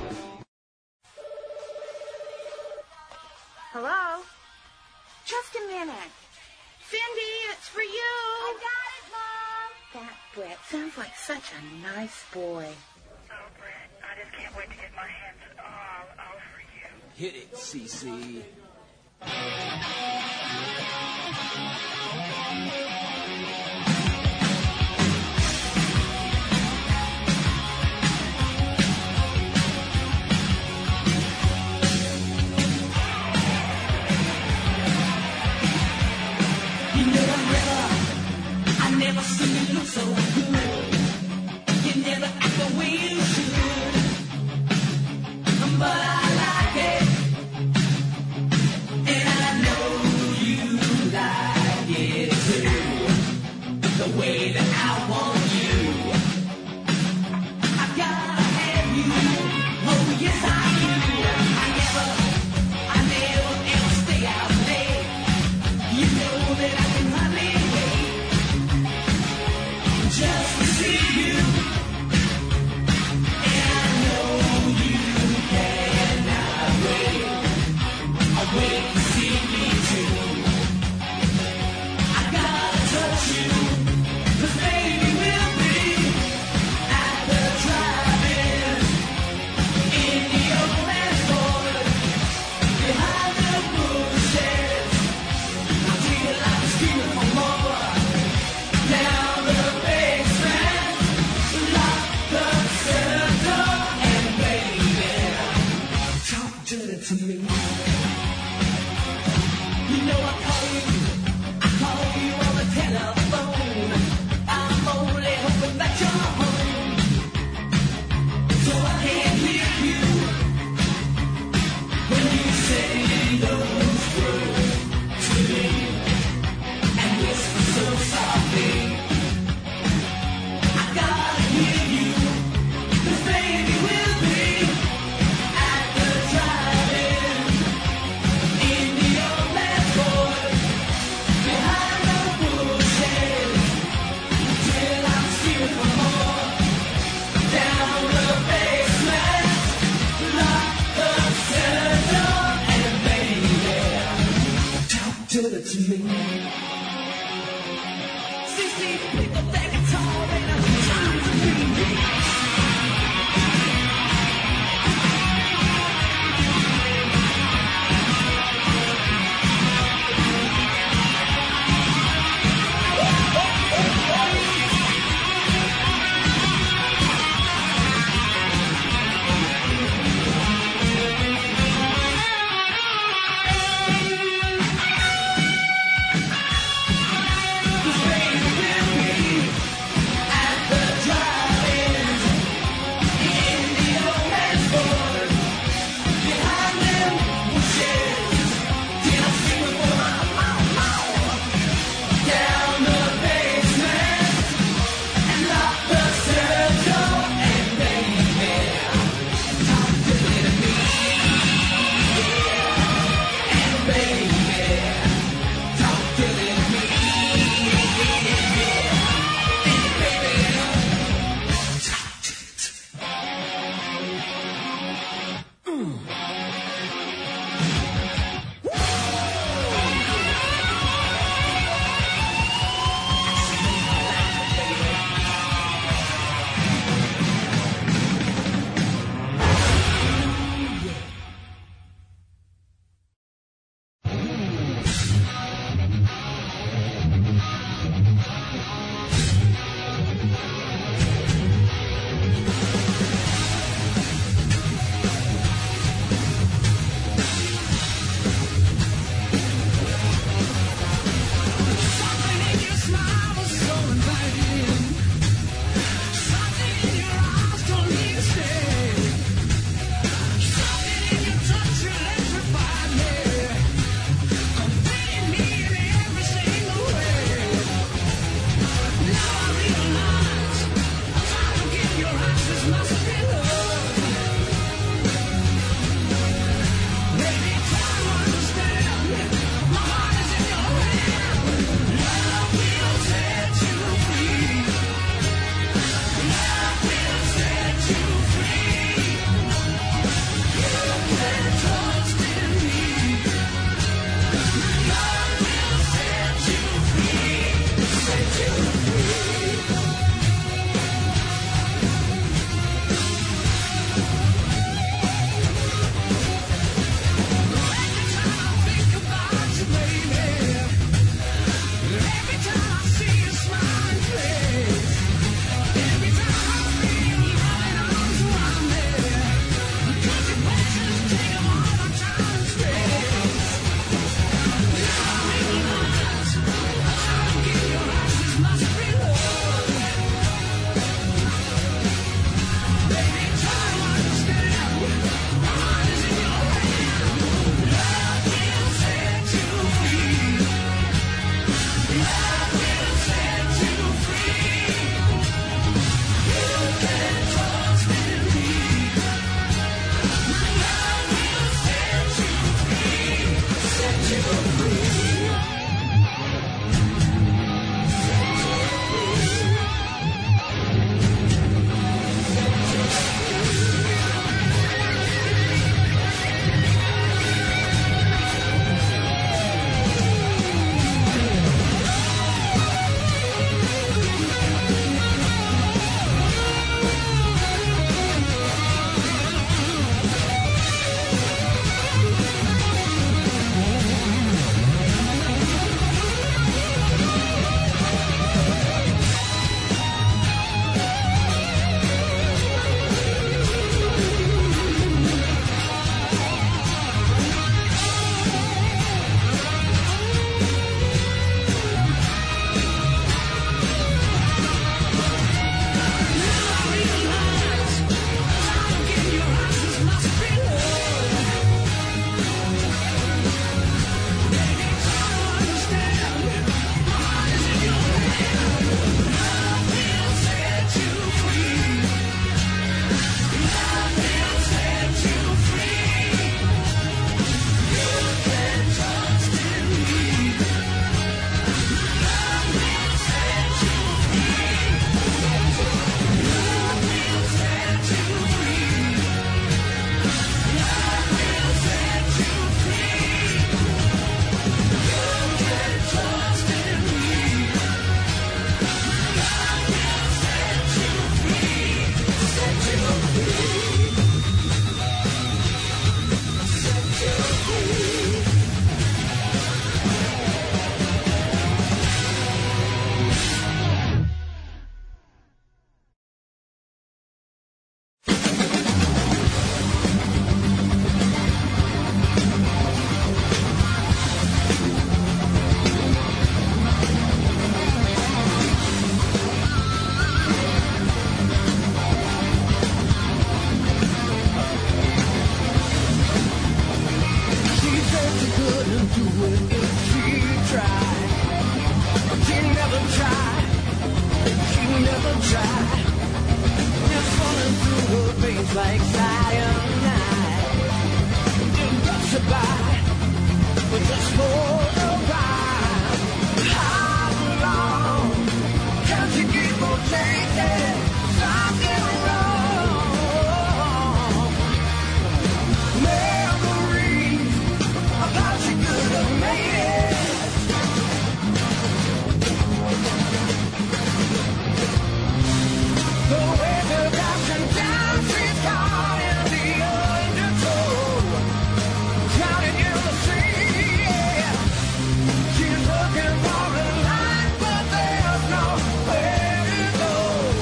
Hello? Just a minute. Cindy, it's for you. I got it, Mom. That Brett sounds like such a nice boy. Oh, Brett, I just can't wait to get my hands all over you. Hit it, CC. Never seen you look so good. You never act the way you should. But I like it. And I know you like like cyanide. You've got to buy, but just for a ride. How long can you keep on taking something wrong? Memories about you could have made it. The weather crashing down, she's caught in the undertow, drowning in the sea. Yeah. She's looking for a light, but there's nowhere to go.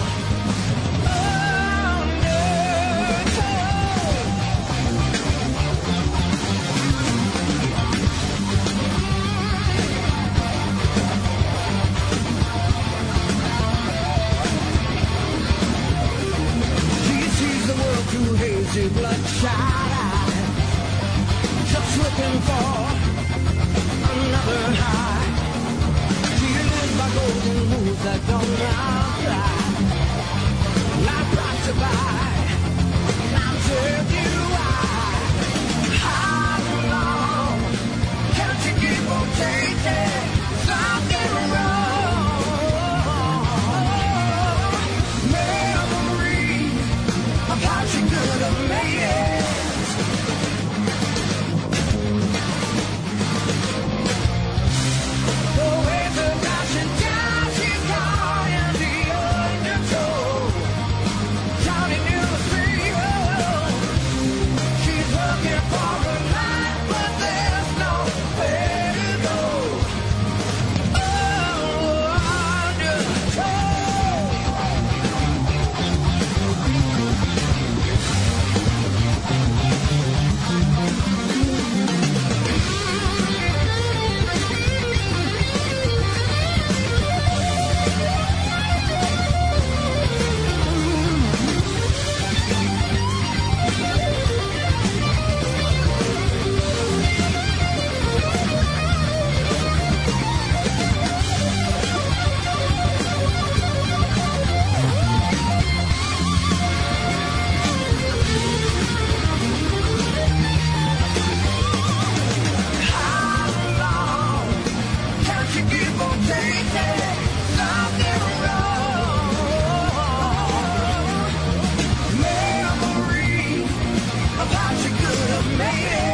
She sees the world through hazy, bloodshot eyes, just looking for another high. She lives by golden rules that don't apply. Not right to buy, I'll tell you why. How long can't you keep on taking something wrong? Memories of how she could have made it. The waves are crashing down, she's caught in the undertow, drowning in the sea. Oh, she's looking for a light, but there's nowhere to go. Undertow. How long can't you keep on taking something wrong? Memories of how you could have made it.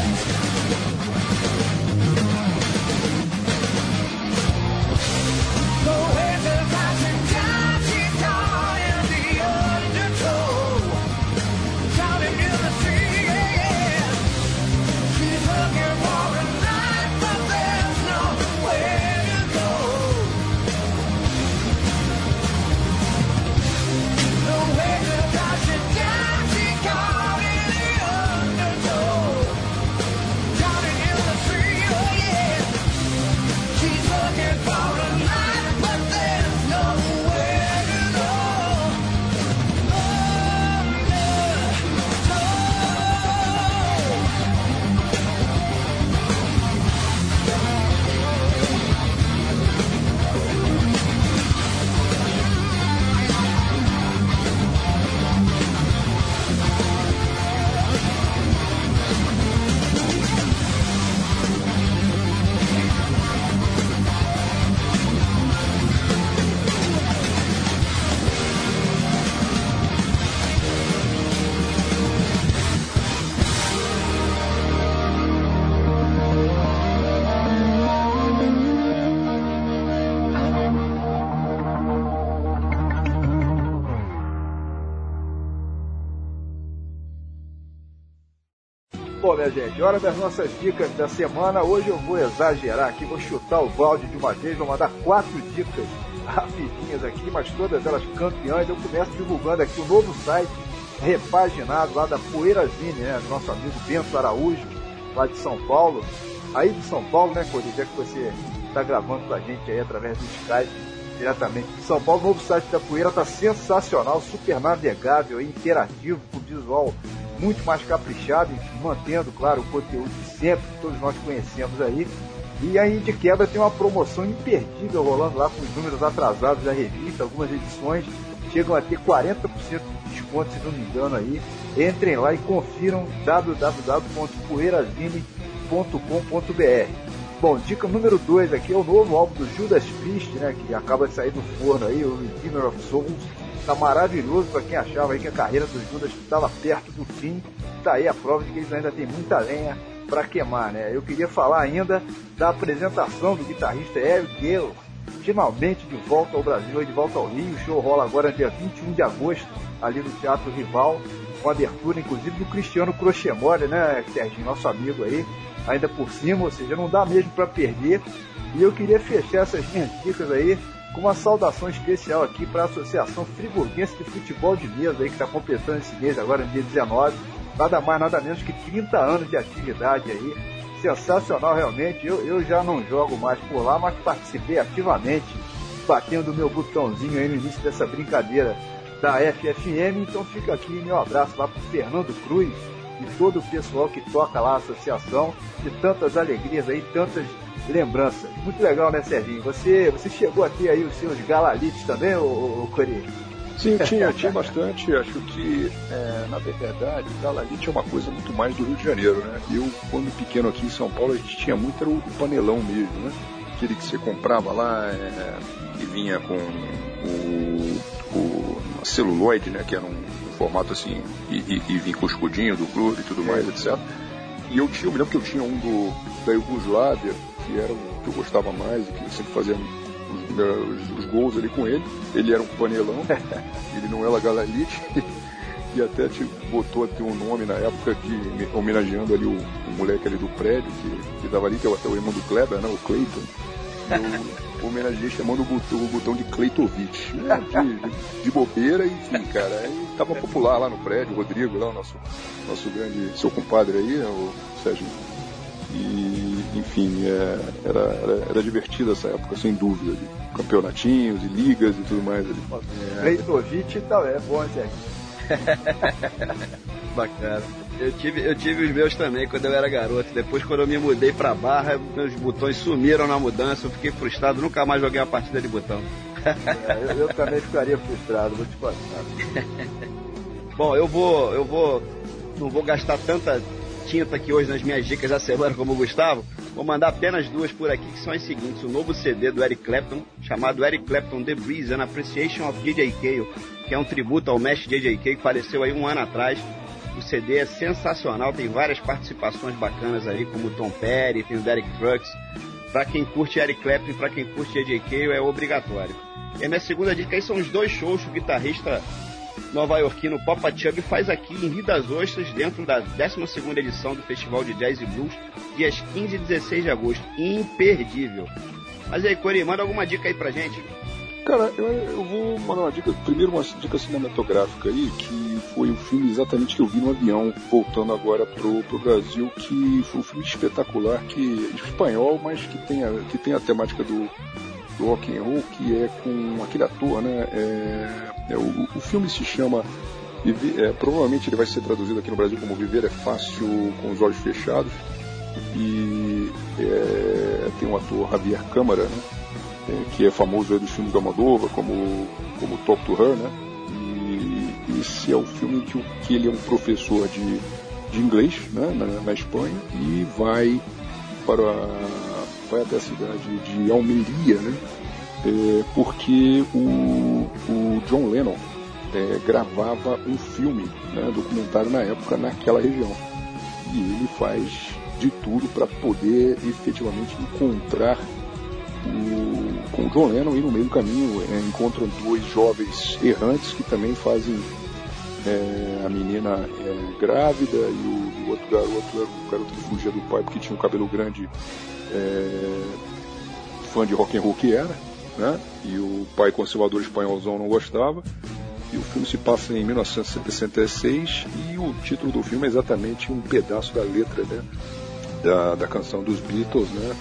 The waves are crashing down, she's caught in the undertow, drowning in the sea. Yeah. She's looking for a light, but there's nowhere to go. The waves are crashing down, she's caught in the undertow, drowning in the sea. Oh yeah. She's looking for a light, but there's nowhere to go. Bom, minha gente, hora das nossas dicas da semana. Hoje eu vou exagerar aqui, vou chutar o balde de uma vez, vou mandar 4 dicas rapidinhas aqui, mas todas elas campeãs. Eu começo divulgando aqui o novo site repaginado lá da Poeirazine, né, do nosso amigo Bento Araújo, lá de São Paulo. Aí de São Paulo, né, Cori, já que você está gravando com a gente aí através do Skype, diretamente de São Paulo. O novo site da Poeira está sensacional, super navegável, interativo, com visual muito mais caprichado, mantendo, claro, o conteúdo de sempre, que todos nós conhecemos aí. E aí, de quebra, tem uma promoção imperdível rolando lá com os números atrasados da revista. Algumas edições chegam a ter 40% de fonte, se não me engano aí. Entrem lá e confiram www.poeirazine.com.br. Bom, dica número 2 aqui é o novo álbum do Judas Priest, né, que acaba de sair do forno aí, o Redeemer of Souls. Tá maravilhoso para quem achava aí que a carreira dos Judas estava perto do fim. Tá aí a prova de que eles ainda têm muita lenha para queimar, né? Eu queria falar ainda da apresentação do guitarrista Eric Gale, finalmente de volta ao Brasil e de volta ao Rio. O show rola agora dia 21 de agosto, ali no Teatro Rival, com abertura inclusive do Cristiano Crochemore, né, Serginho, nosso amigo aí, ainda por cima, ou seja, não dá mesmo para perder. E eu queria fechar essas minhas dicas aí com uma saudação especial aqui para a Associação Friburguense de Futebol de Mesa, aí, que está completando esse mês, agora no dia 19, nada mais, nada menos que 30 anos de atividade aí, sensacional realmente. Eu já não jogo mais por lá, mas participei ativamente, batendo o meu botãozinho aí no início dessa brincadeira da FFM, então fica aqui meu abraço lá para o Fernando Cruz e todo o pessoal que toca lá a associação, de tantas alegrias aí, tantas lembranças. Muito legal, né, Serginho? Você chegou a ter aí os seus galalites também, ô Cori? Sim, tinha bastante. Acho que, na verdade, o galalite é uma coisa muito mais do Rio de Janeiro, né? Eu, quando pequeno aqui em São Paulo, a gente tinha muito, era o panelão mesmo, né? Aquele que você comprava lá, que vinha com a celuloide, né? Que era um formato assim, e vinha com o escudinho do clube e tudo mais, etc. E eu me lembro que eu tinha um da Iugoslávia, que era o que eu gostava mais, e que eu sempre fazia os gols ali com ele. Ele era um panelão, ele não era galalite, e até botou até um nome na época homenageando ali o moleque ali do prédio que dava ali, que é até o irmão do Kleber, né, o Cleiton. Eu homenageei chamando o botão de Kleitovic, né, de bobeira, enfim, cara. Aí tava popular lá no prédio, o Rodrigo, lá, o nosso grande, seu compadre aí, o Sérgio. E, enfim, era divertida essa época, sem dúvida. De campeonatinhos e ligas e tudo mais ali. Kleitovic e tal, é bom, Sérgio. Bacana. Eu tive os meus também quando eu era garoto. Depois, quando eu me mudei pra Barra, meus botões sumiram na mudança. Eu fiquei frustrado, nunca mais joguei uma partida de botão. Eu também ficaria frustrado, vou te falar. Bom, eu não vou gastar tanta tinta aqui hoje nas minhas dicas da semana como o Gustavo. Vou mandar apenas duas por aqui, que são as seguintes: o novo CD do Eric Clapton, chamado Eric Clapton The Breeze and Appreciation of J.J. Cale, que é um tributo ao mestre J.J. Cale, que faleceu aí um ano atrás. O CD é sensacional, tem várias participações bacanas aí, como o Tom Petty, tem o Derek Trucks. Pra quem curte Eric Clapton e pra quem curte J.J. Cale é obrigatório. E a minha segunda dica aí são os dois shows que o guitarrista nova-iorquino Papa Chubby faz aqui em Rio das Ostras, dentro da 12ª edição do Festival de Jazz e Blues, dias 15 e 16 de agosto. Imperdível. Mas aí, Cori, manda alguma dica aí pra gente. Cara, eu vou mandar uma dica, primeiro uma dica cinematográfica aí, que foi um filme exatamente que eu vi no avião, voltando agora pro Brasil, que foi um filme espetacular, espanhol, mas que tem a temática do rock and roll, que é com aquele ator, né? O filme se chama, provavelmente ele vai ser traduzido aqui no Brasil como Viver é Fácil com os Olhos Fechados, e tem um ator, Javier Câmara, né? Que é famoso aí dos filmes da Almodóvar, como Talk to Her, né? E esse é o filme que ele é um professor de inglês, né? na Espanha, e vai até a cidade de Almeria, né? Porque o John Lennon gravava um filme, né, documentário na época naquela região, e ele faz de tudo para poder efetivamente encontrar com o John Lennon, e no meio do caminho encontram dois jovens errantes que também fazem a menina grávida, e o outro garoto era o garoto que fugia do pai porque tinha um cabelo grande, fã de rock and roll que era, né? E o pai conservador espanholzão não gostava. E o filme se passa em 1966, e o título do filme é exatamente um pedaço da letra, né, da canção dos Beatles, né?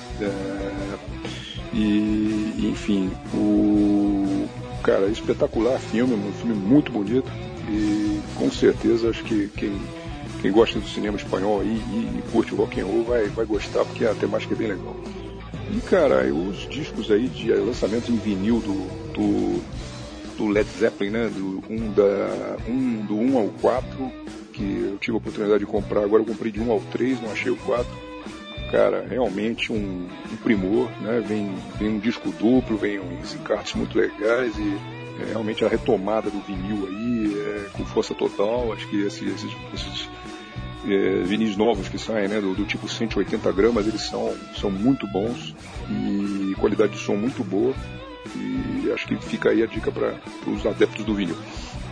E enfim, cara, espetacular filme, um filme muito bonito, e com certeza acho que quem gosta do cinema espanhol e curte o rock and roll vai gostar, porque a temática é bem legal. E cara, os discos aí de lançamento em vinil do do Led Zeppelin, né? Do 1 ao 4, que eu tive a oportunidade de comprar. Agora eu comprei de 1 ao 3, não achei o 4. Cara, realmente um primor, né? Vem um disco duplo, vem uns encartes muito legais e realmente a retomada do vinil aí, com força total. Acho que esses vinis novos que saem, né, do tipo 180 gramas, eles são muito bons e qualidade de som muito boa, e acho que fica aí a dica para os adeptos do vinil.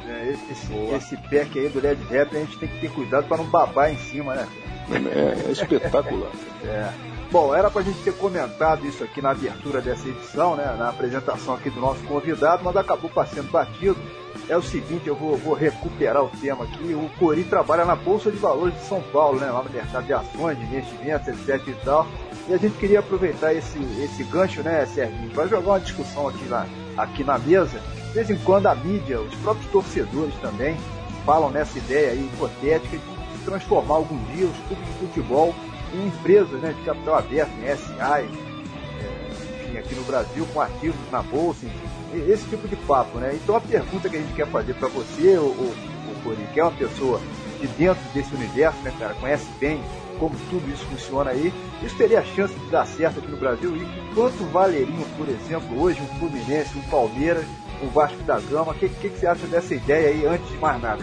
Esse pack aí do Led Zeppelin a gente tem que ter cuidado para não babar em cima, né? É espetacular. Bom, era pra gente ter comentado isso aqui na abertura dessa edição, né, na apresentação aqui do nosso convidado, mas acabou passando batido. É o seguinte, eu vou recuperar o tema aqui. O Cori trabalha na Bolsa de Valores de São Paulo, né, lá no mercado de ações, de investimentos, etc e tal. E a gente queria aproveitar esse gancho, né, Serginho, para jogar uma discussão aqui na mesa. De vez em quando a mídia, os próprios torcedores também, falam nessa ideia aí hipotética de transformar algum dia os clubes de futebol em empresas, né, de capital aberto, em SAs, enfim, aqui no Brasil, com ativos na Bolsa, enfim, esse tipo de papo, né? Então a pergunta que a gente quer fazer para você, o Cori, que é uma pessoa de dentro desse universo, né, cara, conhece bem como tudo isso funciona aí, isso teria a chance de dar certo aqui no Brasil? E quanto valeriam, por exemplo, hoje um Fluminense, um Palmeiras, um Vasco da Gama? O que você acha dessa ideia aí, antes de mais nada?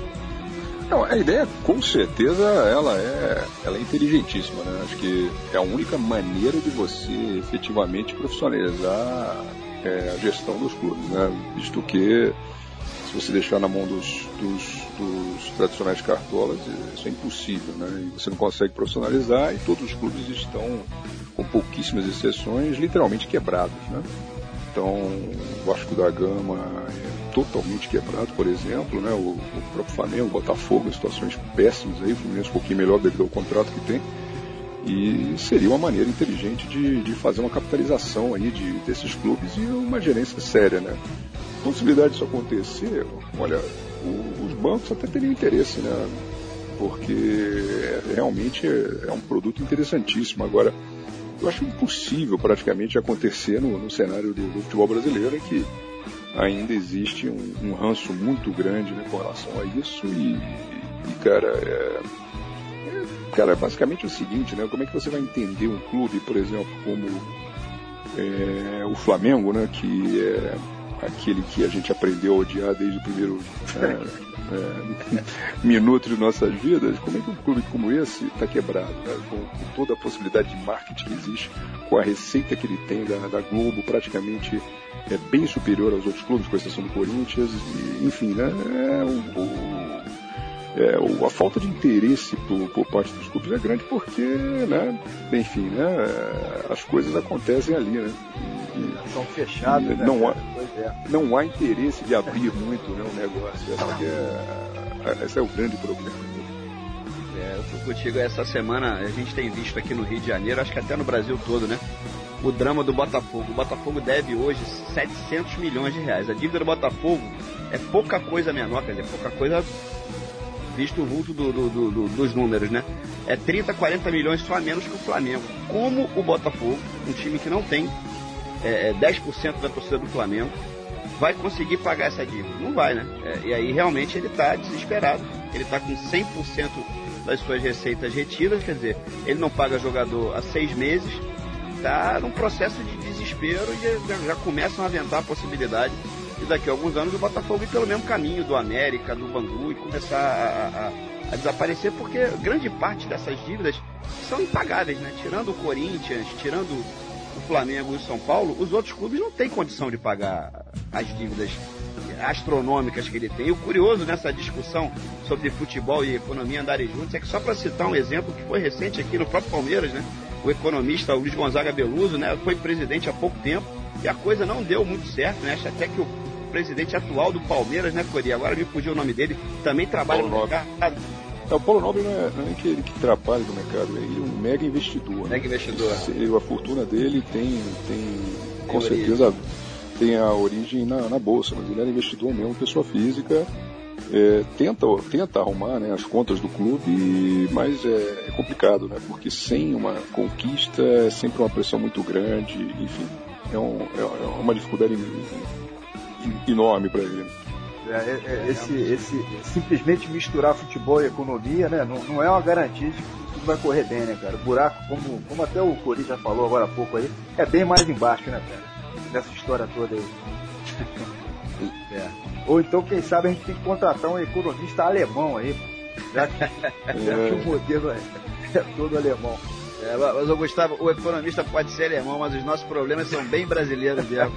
Não, a ideia, com certeza, ela é inteligentíssima, né? Acho que é a única maneira de você efetivamente profissionalizar a gestão dos clubes, né? Visto que, se você deixar na mão dos tradicionais cartolas, isso é impossível, né? E você não consegue profissionalizar, e todos os clubes estão, com pouquíssimas exceções, literalmente quebrados, né? Então, o Vasco da Gama é totalmente quebrado, por exemplo, né? O próprio Flamengo, o Botafogo, em situações péssimas aí, o Fluminense um pouquinho melhor devido ao contrato que tem, e seria uma maneira inteligente de fazer uma capitalização aí desses clubes e uma gerência séria, né? A possibilidade disso acontecer, olha, os bancos até teriam interesse, né? Porque realmente é um produto interessantíssimo. Agora, eu acho impossível praticamente acontecer no cenário do futebol brasileiro, em que ainda existe um ranço muito grande, né, com relação a isso. E cara, basicamente é o seguinte, né? Como é que você vai entender um clube, por exemplo, como o Flamengo, né, que é aquele que a gente aprendeu a odiar desde o primeiro minuto de nossas vidas? Como é que um clube como esse está quebrado, né? Com toda a possibilidade de marketing que existe, com a receita que ele tem da Globo, praticamente bem superior aos outros clubes, com exceção do Corinthians, e, enfim, né? A falta de interesse por parte dos clubes é grande, porque, né, enfim, né, as coisas acontecem ali, né? São fechados, né? Não há interesse de abrir muito, né, o negócio. Esse é o grande problema. Eu tô contigo. Essa semana a gente tem visto aqui no Rio de Janeiro, acho que até no Brasil todo, né, o drama do Botafogo. O Botafogo deve hoje 700 milhões de reais. A dívida do Botafogo é pouca coisa menor, quer dizer, pouca coisa visto o vulto dos números, né? É 30, 40 milhões só a menos que o Flamengo. Como o Botafogo, um time que não tem 10% da torcida do Flamengo, vai conseguir pagar essa dívida? Não vai, né? E aí realmente ele está desesperado. Ele está com 100% das suas receitas retidas, quer dizer, ele não paga jogador há 6 meses, está num processo de desespero, e já começam a aventar a possibilidade de daqui a alguns anos o Botafogo ir pelo mesmo caminho do América, do Bangu, e começar a desaparecer, porque grande parte dessas dívidas são impagáveis, né? Tirando o Corinthians, tirando o Flamengo e o São Paulo, os outros clubes não têm condição de pagar as dívidas astronômicas que ele tem. E o curioso nessa discussão sobre futebol e economia andarem juntos é que, só para citar um exemplo que foi recente aqui no próprio Palmeiras, né? O economista Luiz Gonzaga Beluso, né, foi presidente há pouco tempo e a coisa não deu muito certo, né? Acho até que o presidente atual do Palmeiras, né, Cori, agora me fugiu o nome dele, também trabalha no mercado. O Paulo Nobre não é que ele que trabalha no mercado, ele é um mega investidor. Mega investidor. A fortuna dele tem com certeza tem a origem na Bolsa, mas ele era investidor mesmo, pessoa física, tenta arrumar, né, as contas do clube, mas é complicado, né, porque sem uma conquista é sempre uma pressão muito grande, enfim, é uma dificuldade enorme para ele. Esse simplesmente misturar futebol e economia, né, não é uma garantia de que tudo vai correr bem, né, cara? O buraco, como até o Cori já falou agora há pouco aí, é bem mais embaixo, né, cara? Nessa história toda aí. Ou então, quem sabe, a gente tem que contratar um economista alemão aí, já que o modelo é todo alemão. Mas, Gustavo, o economista pode ser alemão, mas os nossos problemas são bem brasileiros mesmo.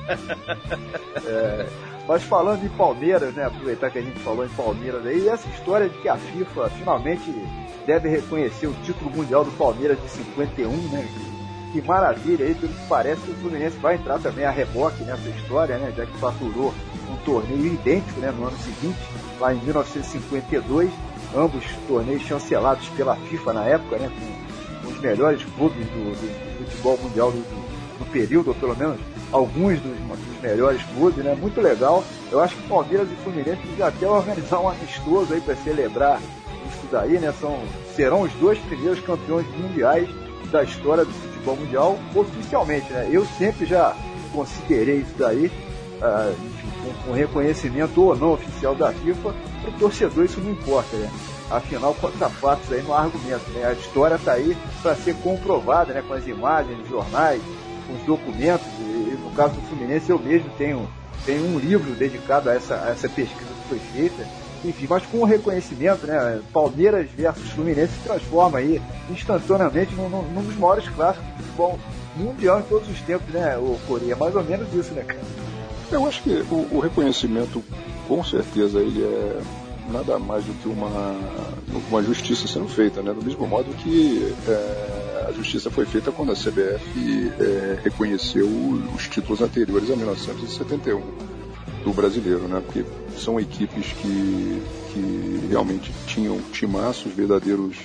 Mas falando em Palmeiras, né, aproveitar que a gente falou em Palmeiras aí, essa história de que a FIFA finalmente deve reconhecer o título mundial do Palmeiras de 51, né, que maravilha aí, pelo que parece que o Fluminense vai entrar também a reboque nessa história, né, já que faturou um torneio idêntico, né, no ano seguinte, lá em 1952, ambos torneios chancelados pela FIFA na época, né, com os melhores clubes do futebol mundial do período, ou pelo menos alguns dos melhores clubes, né? Muito legal. Eu acho que Palmeiras e Fluminense já até organizar um amistoso aí para celebrar isso daí, né? Serão os dois primeiros campeões mundiais da história do futebol mundial oficialmente, né? Eu sempre já considerei isso daí, com reconhecimento ou não oficial da FIFA. Para o torcedor isso não importa, né? Afinal, contra fatos aí não há argumento, né? A história está aí para ser comprovada, né? Com as imagens, jornais, com os documentos. E no caso do Fluminense, eu mesmo tenho um livro dedicado a essa pesquisa que foi feita. Enfim, mas com o reconhecimento, né? Palmeiras versus Fluminense se transforma aí instantaneamente num dos maiores clássicos do futebol mundial em todos os tempos, né, o Coreia? É mais ou menos isso, né, cara? Eu acho que o reconhecimento, com certeza, ele é nada mais do que uma justiça sendo feita, né? Do mesmo modo que a justiça foi feita quando a CBF reconheceu os títulos anteriores a 1971 do brasileiro, né? Porque são equipes que realmente tinham timaços, verdadeiros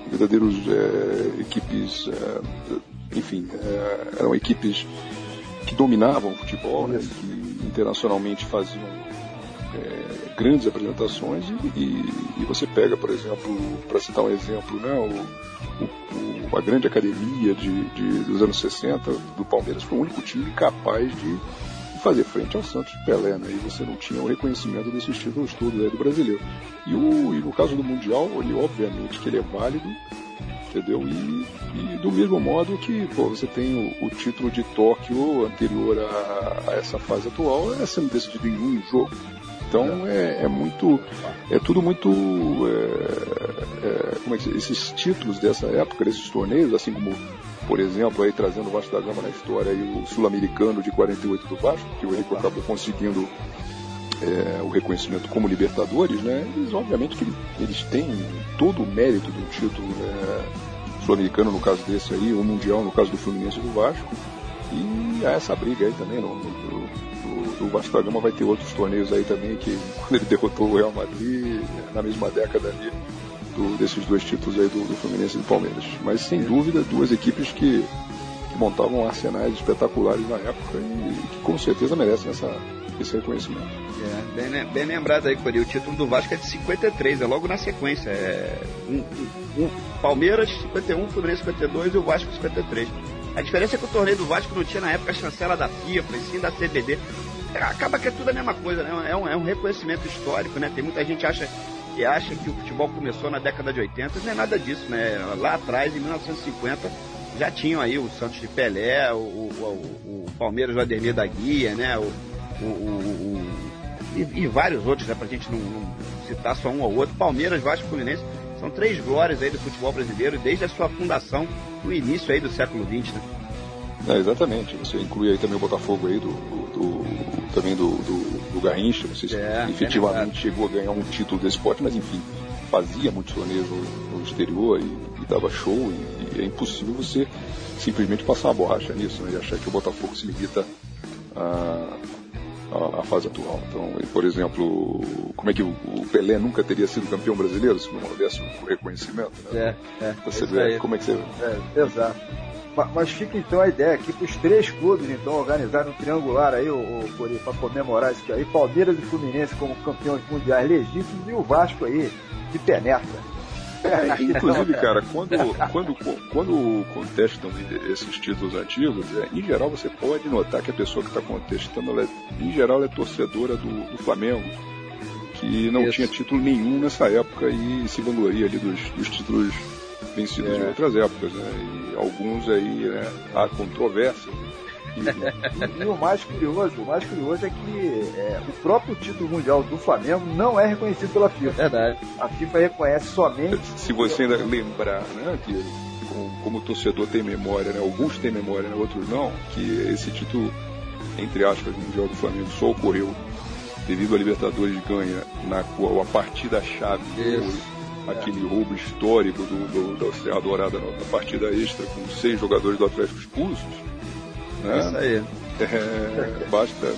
equipes, enfim, eram equipes que dominavam o futebol, né? Que internacionalmente faziam grandes apresentações e você pega, por exemplo, para citar um exemplo, né, a grande academia dos anos 60 do Palmeiras foi o único time capaz de fazer frente ao Santos de Pelé, né, e você não tinha o reconhecimento desses títulos todos aí do brasileiro. E no caso do Mundial, ele obviamente que ele é válido, entendeu? E do mesmo modo que você tem o título de Tóquio anterior a essa fase atual, sendo decidido em um jogo. Então é tudo muito como é que esses títulos dessa época, desses torneios, assim como, por exemplo, aí trazendo o Vasco da Gama na história, aí o Sul-Americano de 48 do Vasco, que o Eurico acabou conseguindo o reconhecimento como Libertadores, né? Eles obviamente que eles têm todo o mérito do título sul-americano, no caso desse aí, o Mundial no caso do Fluminense e do Vasco, e há essa briga aí também o Vasco da Gama vai ter outros torneios aí também, que quando ele derrotou o Real Madrid na mesma década ali desses dois títulos aí do Fluminense e do Palmeiras. Mas sem dúvida duas equipes que montavam arsenais espetaculares na época e que com certeza merecem esse reconhecimento. Bem lembrado aí, Cori, o título do Vasco é de 53, é logo na sequência. Palmeiras 51, Fluminense 52 e o Vasco 53. A diferença é que o torneio do Vasco não tinha na época a chancela da FIFA e sim da CBD. Acaba que é tudo a mesma coisa, né? É um reconhecimento histórico, né? Tem muita gente que acha que o futebol começou na década de 80, não é nada disso, né? Lá atrás, em 1950, já tinham aí o Santos de Pelé, o Palmeiras do Ademir da Guia, né? E vários outros, né? Pra gente não citar só um ou outro. Palmeiras, Vasco e Fluminense são três glórias aí do futebol brasileiro desde a sua fundação no início aí do século XX, né? Exatamente, você inclui aí também o Botafogo aí também do Garrincha, não sei se efetivamente chegou a ganhar um título desse esporte, mas enfim, fazia muitos torneios no exterior e dava show, e é impossível você simplesmente passar a borracha nisso, né, e achar que o Botafogo se limita à fase atual. Então, por exemplo, como é que o Pelé nunca teria sido campeão brasileiro se não houvesse o reconhecimento, né? Você vê como é que você... Exato. Mas fica então a ideia aqui para os três clubes então organizarem um triangular aí, para comemorar isso aí, Palmeiras e Fluminense como campeões mundiais legítimos e o Vasco aí de penetra. Inclusive, cara, quando contestam esses títulos antigos, em geral você pode notar que a pessoa que está contestando, em geral, é torcedora do Flamengo, que não tinha título nenhum nessa época e se vangloria ali dos títulos vencidos em outras épocas, né? E alguns aí, né, há controvérsia. E o mais curioso é que o próprio título mundial do Flamengo não é reconhecido pela FIFA. Verdade. A FIFA reconhece somente... Se você ainda lembrar, né, que como o torcedor tem memória, né, alguns têm memória, né, outros não, que esse título, entre aspas, mundial do Flamengo só ocorreu devido a Libertadores ganha na qual a partida-chave aquele roubo histórico da Serra Dourada na partida extra com 6 jogadores do Atlético expulsos. Né? Isso aí. Basta.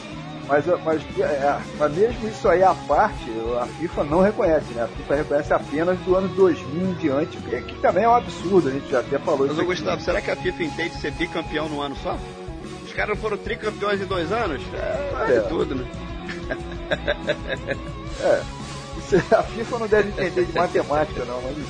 Mas mesmo isso aí à parte, a FIFA não reconhece, né? A FIFA reconhece apenas do ano 2000 em diante, que também é um absurdo, a gente já até falou isso. Mas, Gustavo, será que a FIFA entende ser bicampeão num ano só? Os caras foram tricampeões em 2 anos? Vale tudo, né? A FIFA não deve entender de matemática, não, mas...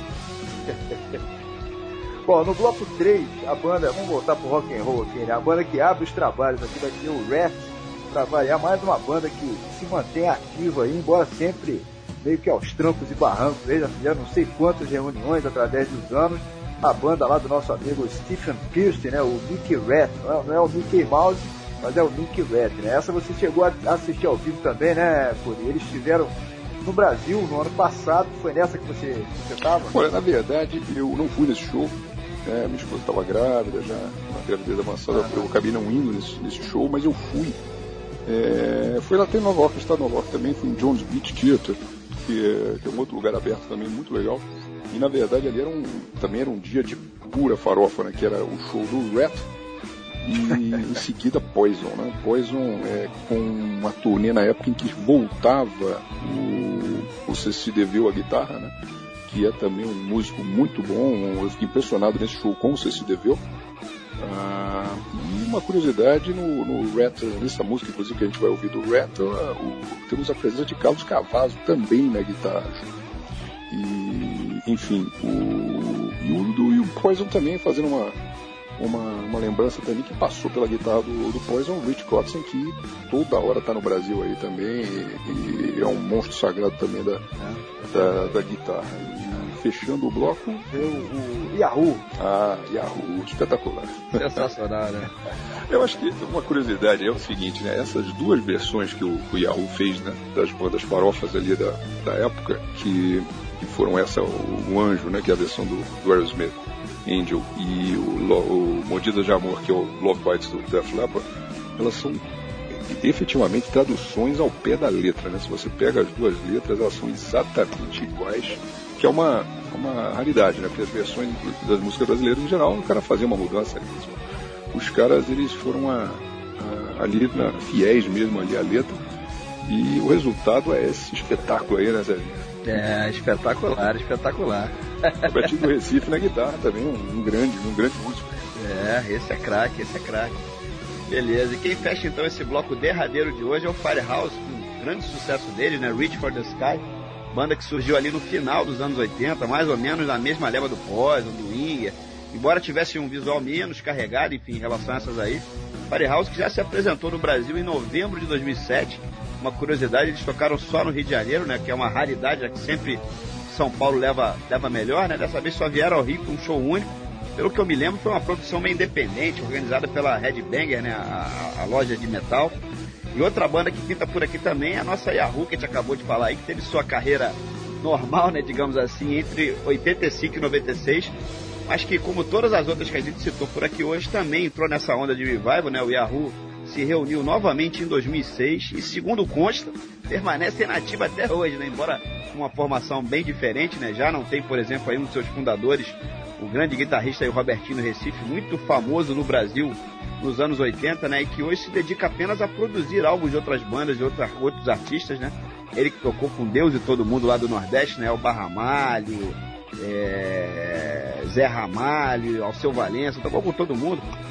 Bom, no bloco 3, a banda, vamos voltar pro rock and roll aqui, né? A banda que abre os trabalhos aqui vai ser o Ratt, para variar, mais uma banda que se mantém ativa aí, embora sempre meio que aos trancos e barrancos. Eles já fizeram não sei quantas reuniões através dos anos. A banda lá do nosso amigo Stephen Pearce, né? O Mickey Ratt, não é o Mickey Mouse, mas é o Mickey Ratt, né? Essa você chegou a assistir ao vivo também, né, Curi? Eles estiveram no Brasil no ano passado, foi nessa que você estava? Olha, na verdade, eu não fui nesse show. Minha esposa estava grávida, já uma gravidez avançada, eu acabei não indo nesse show, mas eu fui. Foi lá em Nova York, no estado de Nova York também, fui em Jones Beach Theater, que é um outro lugar aberto também, muito legal. E na verdade ali também era um dia de pura farofa, né, que era o show do Ratt e em seguida Poison, né? Poison com uma turnê na época em que voltava o Ceci DeVille à guitarra, né? Que é também um músico muito bom. Eu fiquei impressionado nesse show com o Ceci DeVille. E uma curiosidade no Ratt, nessa música inclusive que a gente vai ouvir do Ratt, temos a presença de Carlos Cavazo também na guitarra. E enfim, e o Poison também fazendo uma lembrança também que passou pela guitarra do Poison, Rich Kotzen, que toda hora está no Brasil aí também e é um monstro sagrado também da guitarra. Fechando o bloco, o Yahoo. Yahoo, espetacular. Sensacional, né? Eu acho que uma curiosidade é o seguinte, né? Essas duas versões que o Yahoo fez, né? Das bandas farofas ali da época, que foram o Anjo, né? Que é a versão do Aerosmith, Angel, e o Mordida de Amor, que é o Love Bites do Def Leppard, elas são efetivamente traduções ao pé da letra, né? Se você pega as duas letras, elas são exatamente iguais, que é uma raridade, né? Porque as versões das músicas brasileiras, em geral, o cara fazia uma mudança ali mesmo. Os caras, eles foram ali fiéis mesmo ali à letra, e o resultado é esse espetáculo aí, né, Zé? Espetacular. O Betinho do Recife na guitarra também, um grande músico. Esse é craque. Beleza, e quem fecha então esse bloco derradeiro de hoje é o Firehouse, um grande sucesso dele, né? Reach for the Sky, banda que surgiu ali no final dos anos 80, mais ou menos na mesma leva do Poison, do Winger, embora tivesse um visual menos carregado, enfim, em relação a essas aí. Firehouse que já se apresentou no Brasil em novembro de 2007, uma curiosidade, eles tocaram só no Rio de Janeiro, né? Que é uma raridade, já que sempre São Paulo leva melhor, né? Dessa vez só vieram ao Rio com um show único. Pelo que eu me lembro, foi uma produção meio independente, organizada pela Headbanger, né? A loja de metal. E outra banda que pinta por aqui também é a nossa Yahoo, que a gente acabou de falar aí, que teve sua carreira normal, né? Digamos assim, entre 85 e 96. Mas que, como todas as outras que a gente citou por aqui hoje, também entrou nessa onda de revival, né? O Yahoo se reuniu novamente em 2006 e, segundo consta, permanece inativa até hoje, né? Embora com uma formação bem diferente, né? Já não tem, por exemplo, aí um dos seus fundadores, o grande guitarrista aí, o Robertinho Recife, muito famoso no Brasil nos anos 80, né? E que hoje se dedica apenas a produzir álbuns de outras bandas, de outros artistas, né? Ele que tocou com Deus e todo mundo lá do Nordeste, né? O Barramalho, Zé Ramalho, Alceu Valença, tocou com todo mundo.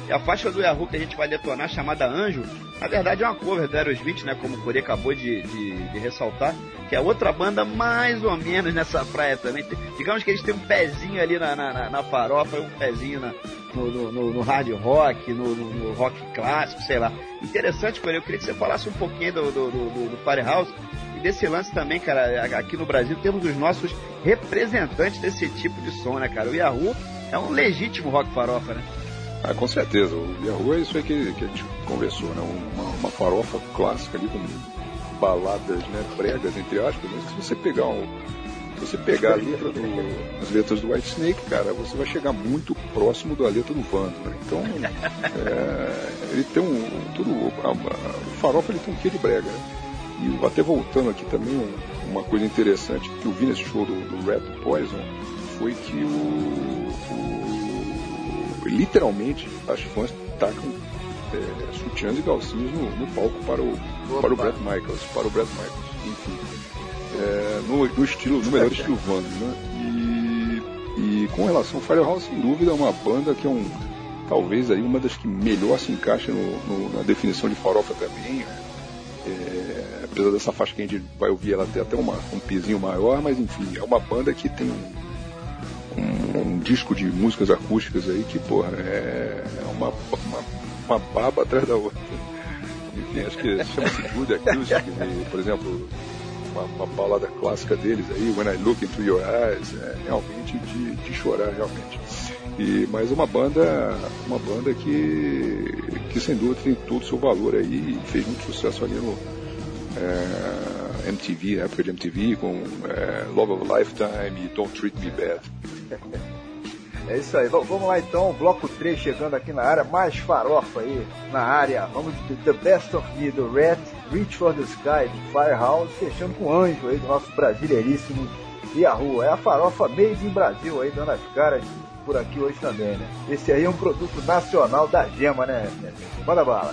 E a faixa do Yahoo que a gente vai detonar, chamada Anjo, na verdade é uma cover do Aerosmith, né? Como o Corê acabou de ressaltar, que é outra banda mais ou menos nessa praia também. Digamos que eles têm um pezinho ali na farofa, um pezinho no hard rock, no rock clássico, sei lá. Interessante, Corê, eu queria que você falasse um pouquinho do Firehouse e desse lance também, cara. Aqui no Brasil temos os nossos representantes desse tipo de som, né, cara? O Yahoo é um legítimo rock farofa, né? Ah, com certeza. O Yahoo é isso aí que a gente conversou, né? Uma farofa clássica ali com baladas, né, bregas, entre aspas, mas se você pegar as letras do Whitesnake, cara, você vai chegar muito próximo da letra do Vando, né? Então, ele tem o farofa ele tem um quê de brega, né? E até voltando aqui também, uma coisa interessante que eu vi nesse show do Red Poison foi que literalmente as fãs tacam sutiãs e calcinhas no palco para o Bret Michaels, enfim, no melhor estilo Vando, né? E com relação ao Firehouse, sem dúvida é uma banda que é talvez aí uma das que melhor se encaixa na definição de farofa também, apesar dessa faixa que a gente vai ouvir, ela tem até um pizinho maior, mas enfim, é uma banda que tem um disco de músicas acústicas aí que, porra, é uma baba atrás da outra. Enfim, acho que chama-se Good Acoustic, por exemplo, uma balada clássica deles aí, When I Look Into Your Eyes, realmente de chorar, realmente. Mas uma banda que sem dúvida tem todo o seu valor aí e fez muito sucesso ali no MTV, época de MTV, com Love of a Lifetime e Don't Treat Me Bad. É isso aí, vamos lá então, bloco 3 chegando aqui na área, mais farofa aí na área. Vamos de The Best of Me do Rat, Reach for the Sky do Firehouse, fechando com Anjo aí do nosso brasileiríssimo Yahoo. É a farofa Made in Brasil aí, dando as caras por aqui hoje também, né? Esse aí é um produto nacional da Gema, né? Manda bala.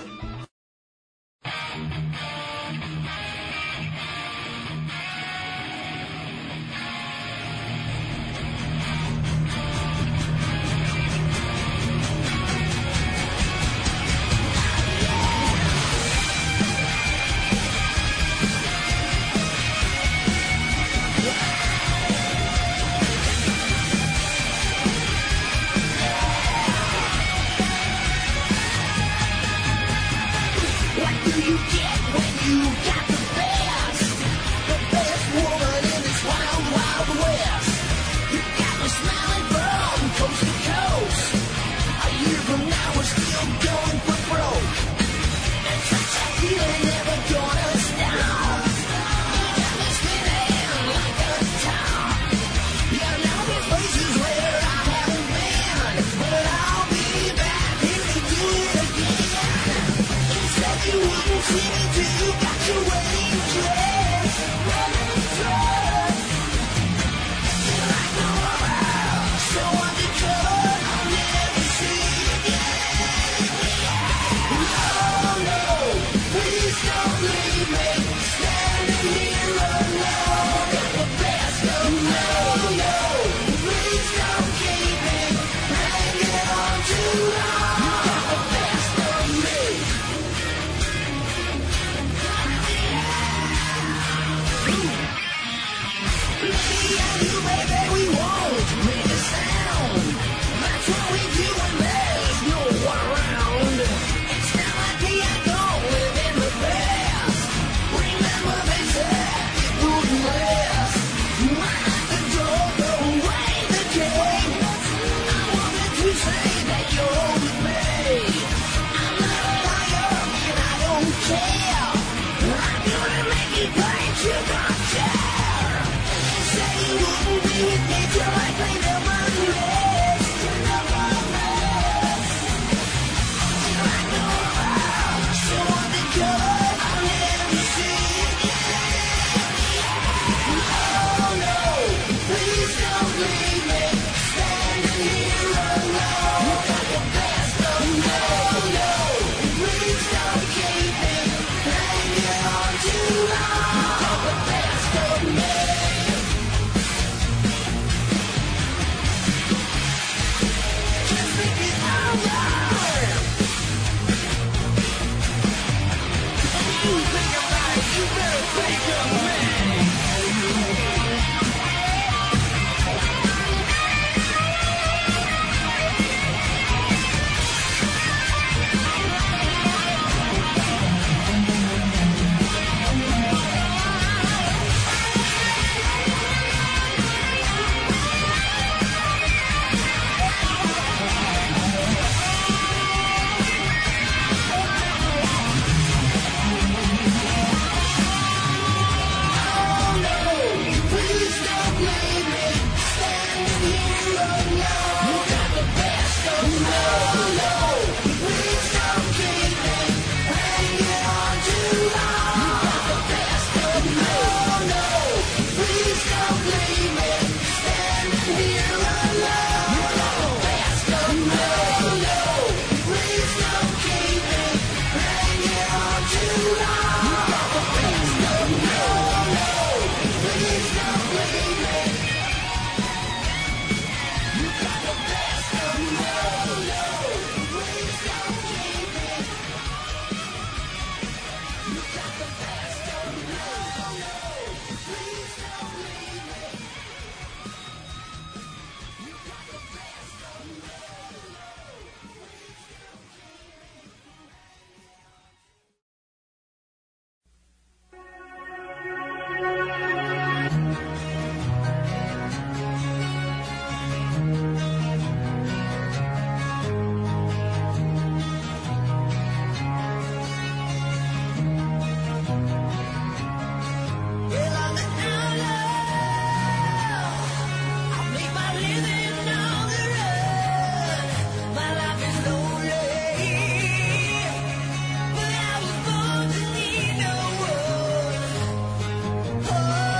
Oh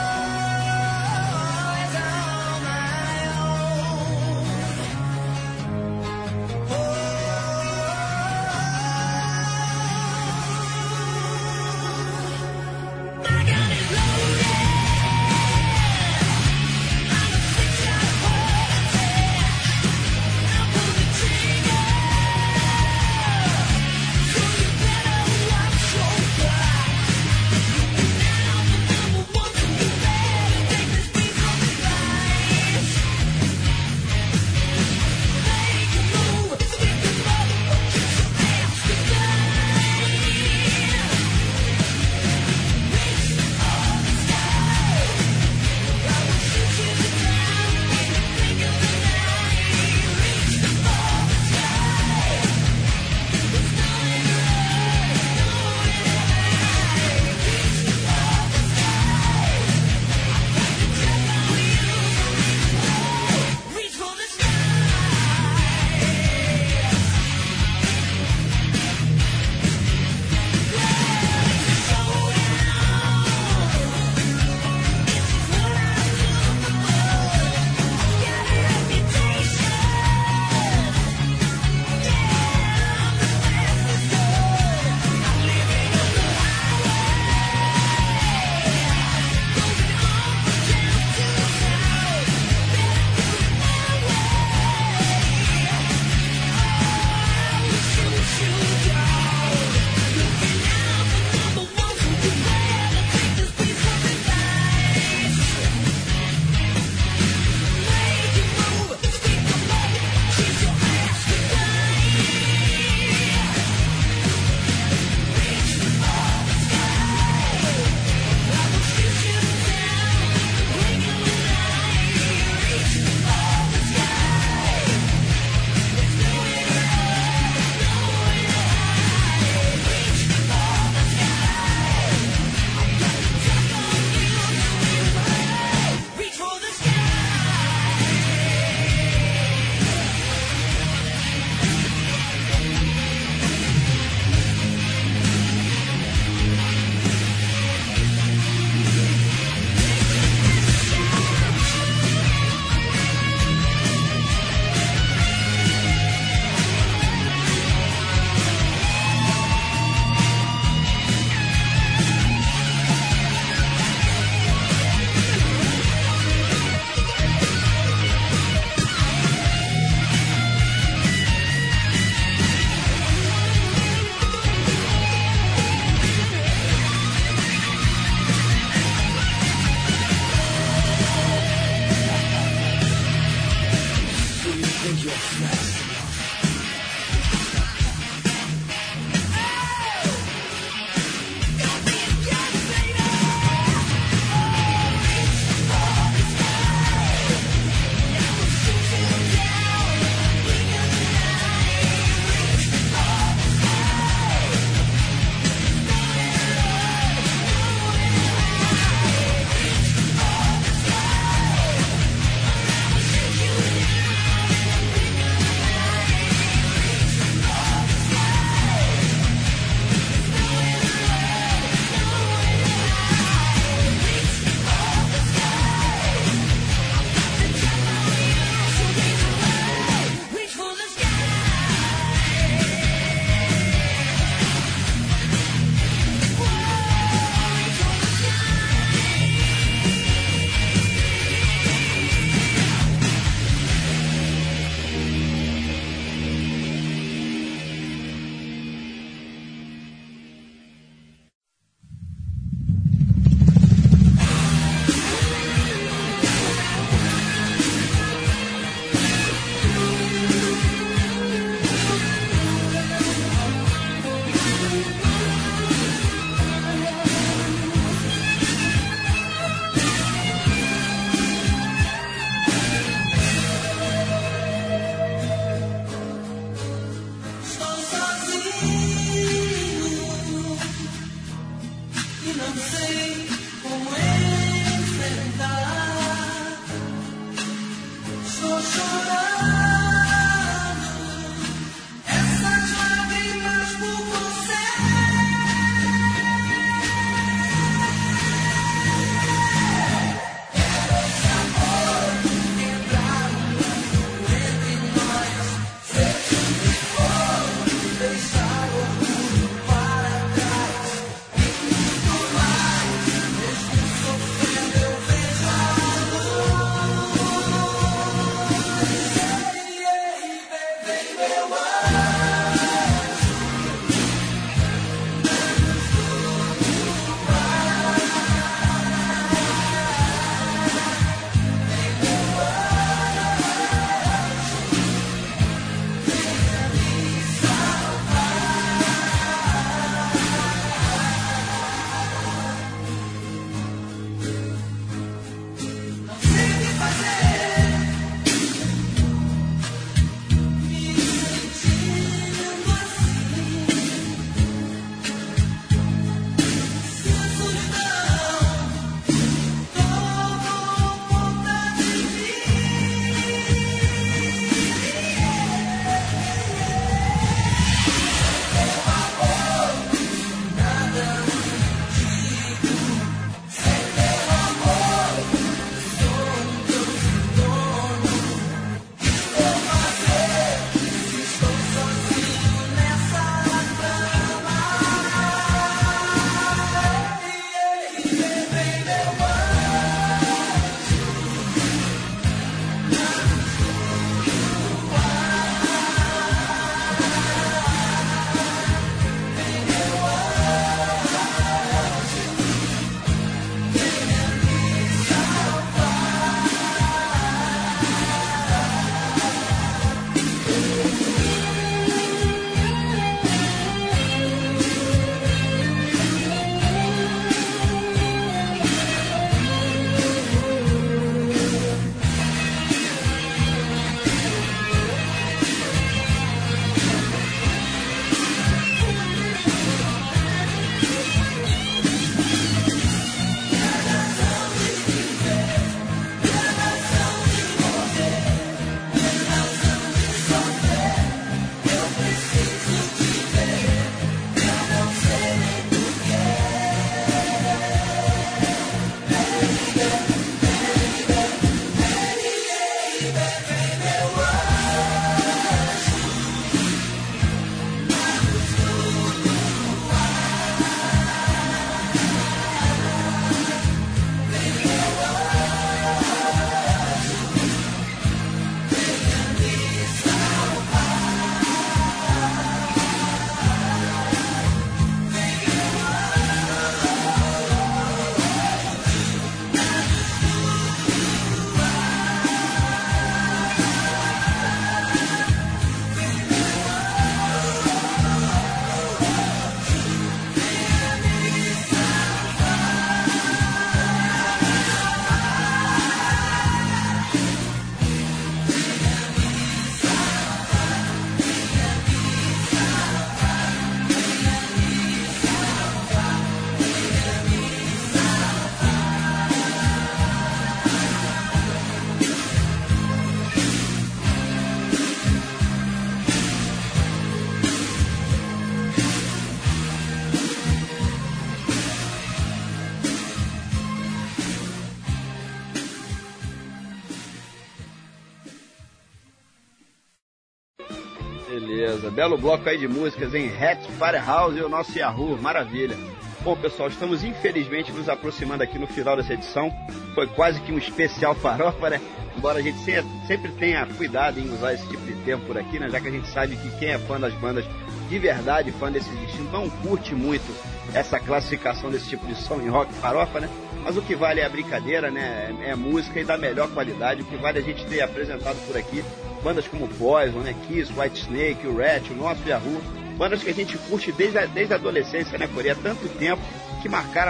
Beleza, belo bloco aí de músicas em Hat Firehouse e o nosso Yahoo, maravilha. Bom, pessoal, estamos infelizmente nos aproximando aqui no final dessa edição. Foi quase que um especial farofa, né? Embora a gente sempre tenha cuidado em usar esse tipo de termo por aqui, né? Já que a gente sabe que quem é fã das bandas de verdade, fã desse estilo, não curte muito essa classificação desse tipo de som em rock farofa, né? Mas o que vale é a brincadeira, né? É música e da melhor qualidade. O que vale é a gente ter apresentado por aqui bandas como Poison, né? Kiss, Whitesnake, o Rat, o nosso Yahoo. Bandas que a gente curte desde a adolescência, né, Corey? Há tanto tempo que marcaram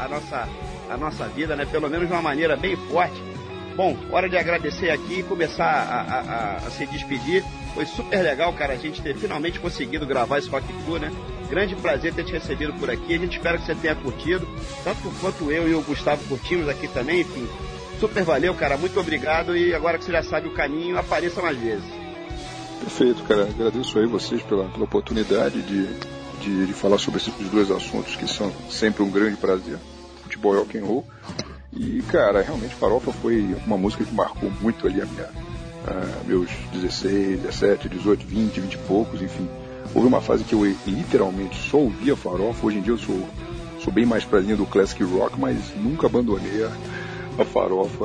a nossa vida, né? Pelo menos de uma maneira bem forte. Bom, hora de agradecer aqui e começar a se despedir. Foi super legal, cara, a gente ter finalmente conseguido gravar esse Rock Tour, né? Grande prazer ter te recebido por aqui. A gente espera que você tenha curtido, tanto quanto eu e o Gustavo curtimos aqui também, enfim. Super valeu, cara, muito obrigado. E agora que você já sabe o caminho, apareça mais vezes. Perfeito, cara. Agradeço aí vocês pela oportunidade de falar sobre esses dois assuntos que são sempre um grande prazer. Futebol e rock and roll. E, cara, realmente Farofa foi uma música que marcou muito ali meus 16, 17, 18, 20 e poucos, enfim. Houve uma fase que eu literalmente só ouvia Farofa. Hoje em dia eu sou bem mais prazinho do classic rock, mas nunca abandonei a Farofa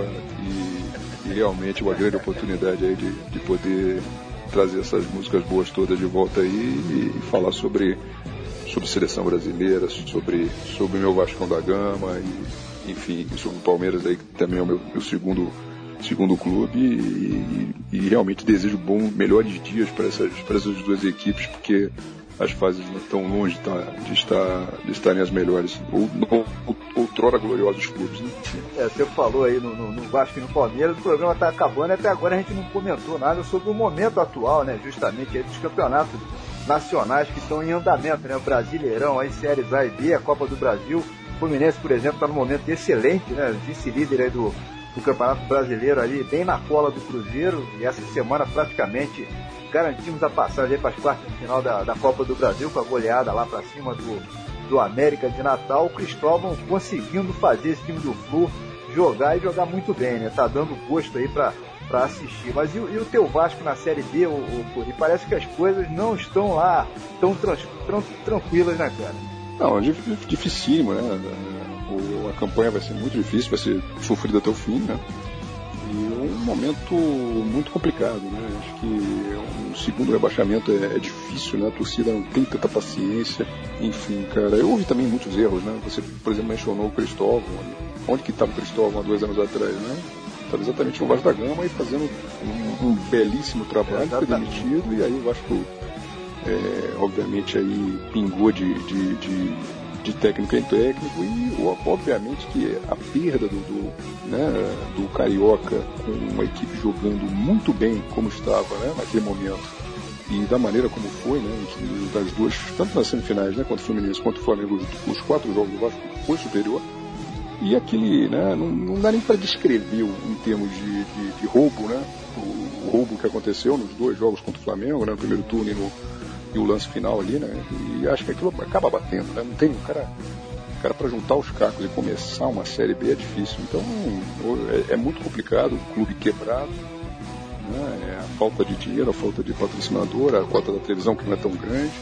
e realmente uma grande oportunidade aí de poder trazer essas músicas boas todas de volta aí e falar sobre seleção brasileira, sobre meu Vascão da Gama e, enfim, sobre o Palmeiras aí, que também é o meu segundo clube e realmente desejo melhores dias para essas duas equipes, porque as fases não estão longe de estarem as melhores, outrora gloriosos clubes, né? Você falou aí no Vasco e no Palmeiras, o programa está acabando e até agora a gente não comentou nada sobre o momento atual, né? Justamente aí dos campeonatos nacionais que estão em andamento, né? O Brasileirão, aí séries A e B, a Copa do Brasil. O Fluminense, por exemplo, está num momento excelente, né? Vice-líder aí do Campeonato Brasileiro ali, bem na cola do Cruzeiro, e essa semana praticamente garantimos a passagem para as quartas de final da Copa do Brasil, com a goleada lá para cima do América de Natal. O Cristóvão conseguindo fazer esse time do Flu jogar muito bem, né? Tá dando gosto aí para assistir. Mas e o teu Vasco na Série B, Curi? Parece que as coisas não estão lá tão tranquilas, né, cara? Não, é dificílimo, né? A campanha vai ser muito difícil, vai ser sofrida até o fim, né? E um momento muito complicado, né? Acho que um segundo rebaixamento é difícil, né? A torcida não tem tanta paciência. Enfim, cara, eu ouvi também muitos erros, né? Você, por exemplo, mencionou o Cristóvão. Onde que estava o Cristóvão há 2 anos atrás, né? Estava exatamente no Vasco da Gama e fazendo um belíssimo trabalho, foi demitido, e aí o Vasco, obviamente, aí pingou de técnico em técnico, e obviamente que a perda do Carioca, com uma equipe jogando muito bem como estava, né, naquele momento, e da maneira como foi, né, das duas, tanto nas semifinais, né, contra o Fluminense quanto o Flamengo, os 4 jogos do Vasco foi superior, e aquele, né, não dá nem para descrever em termos de roubo, né, o roubo que aconteceu nos 2 jogos contra o Flamengo, né, no primeiro turno e o lance final ali, né? E acho que aquilo acaba batendo, né? Não tem cara para juntar os cacos e começar uma Série B é difícil. Então é muito complicado, o clube quebrado, né? A falta de dinheiro, a falta de patrocinador, a cota da televisão que não é tão grande.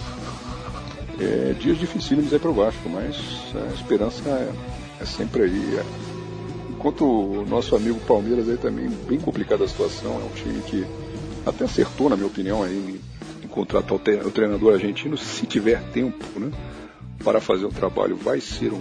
Dias dificílimos aí para o Vasco, mas a esperança é sempre aí. Enquanto o nosso amigo Palmeiras aí também, bem complicada a situação, é um time que até acertou, na minha opinião, aí contratar o treinador argentino, se tiver tempo, né, para fazer o trabalho. Vai ser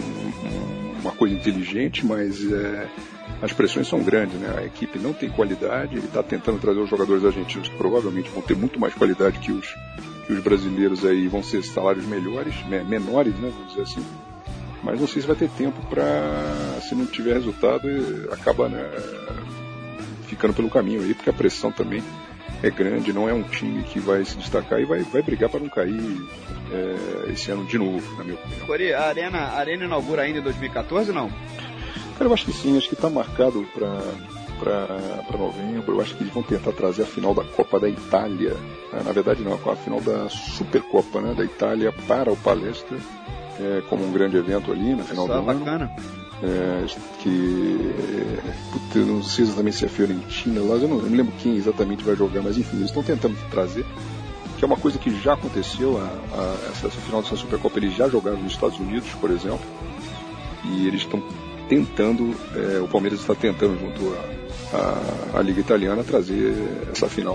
uma coisa inteligente, mas as pressões são grandes, né? A equipe não tem qualidade, ele está tentando trazer os jogadores argentinos que provavelmente vão ter muito mais qualidade que os brasileiros aí, vão ser salários menores, né, vamos dizer assim. Mas não sei se vai ter tempo para, se não tiver resultado, acaba, né, ficando pelo caminho aí, porque a pressão também é grande, não é um time que vai se destacar e vai brigar para não cair esse ano de novo, na minha opinião. Cori, a Arena inaugura ainda em 2014 ou não? Cara, eu acho que sim, acho que está marcado para novembro. Eu acho que eles vão tentar trazer a final da Copa da Itália, na verdade não, a final da Supercopa, né, da Itália para o Palestra, como um grande evento ali no final do ano. Bacana. Não sei exatamente se é Fiorentina, lá eu não me lembro quem exatamente vai jogar, mas enfim, eles estão tentando trazer. que é uma coisa que já aconteceu. Essa final dessa Supercopa eles já jogaram nos Estados Unidos, por exemplo, e eles estão tentando, o Palmeiras está tentando junto à Liga Italiana trazer essa final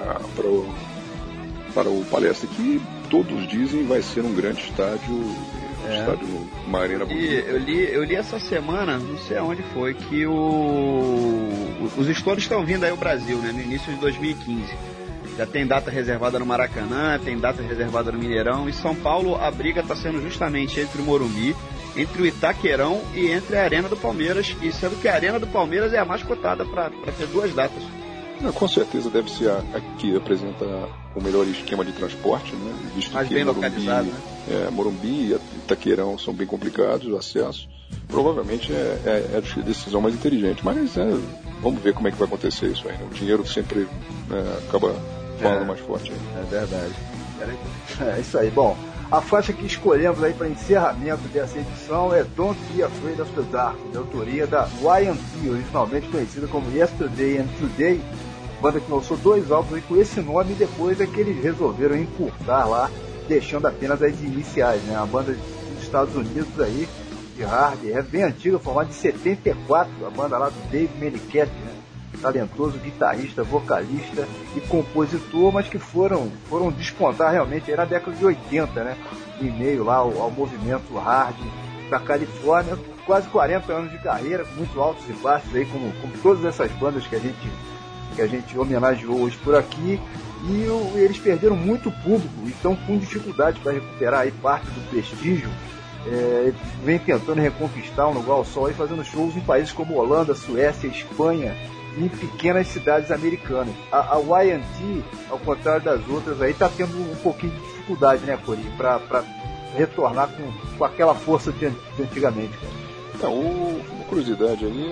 para o Palestra, que todos dizem vai ser um grande estádio, estádio uma arena bonita. Eu li essa semana, não sei aonde foi, que os estoures estão vindo aí ao Brasil, né, no início de 2015. Já tem data reservada no Maracanã, tem data reservada no Mineirão. Em São Paulo, a briga está sendo justamente entre o Morumbi, entre o Itaquerão e entre a Arena do Palmeiras, e sendo que a Arena do Palmeiras é a mais cotada para ter duas datas. Com certeza deve ser a que apresenta o melhor esquema de transporte, né? Visto mais que bem Morumbi, localizado, né? Morumbi e Itaquerão são bem complicados o acesso. Provavelmente é a decisão mais inteligente, mas vamos ver como é que vai acontecer isso aí, né? O dinheiro sempre acaba falando mais forte aí. É verdade. É isso aí. Bom, a faixa que escolhemos aí para encerramento dessa edição é Don't Be Afraid of the Dark, de autoria da YMT, originalmente conhecida como Yesterday and Today, banda que lançou 2 álbuns aí com esse nome, e depois é que eles resolveram encurtar lá, deixando apenas as iniciais, né? A banda dos Estados Unidos aí, de hard, bem antiga, formada em 74, a banda lá do Dave Meniketti, né? Talentoso guitarrista, vocalista e compositor, mas que foram despontar realmente aí na década de 80, né? Em meio lá ao movimento hard da Califórnia. Quase 40 anos de carreira, com muitos altos e baixos aí, como todas essas bandas que a gente homenageou hoje por aqui. E eles perderam muito público e estão com dificuldade para recuperar aí parte do prestígio. Vem tentando reconquistar um lugar ao sol aí, fazendo shows em países como Holanda, Suécia, Espanha, em pequenas cidades americanas. A YMT, ao contrário das outras, aí está tendo um pouquinho de dificuldade, né, Cori, para retornar com aquela força de antigamente, cara. Uma curiosidade aí,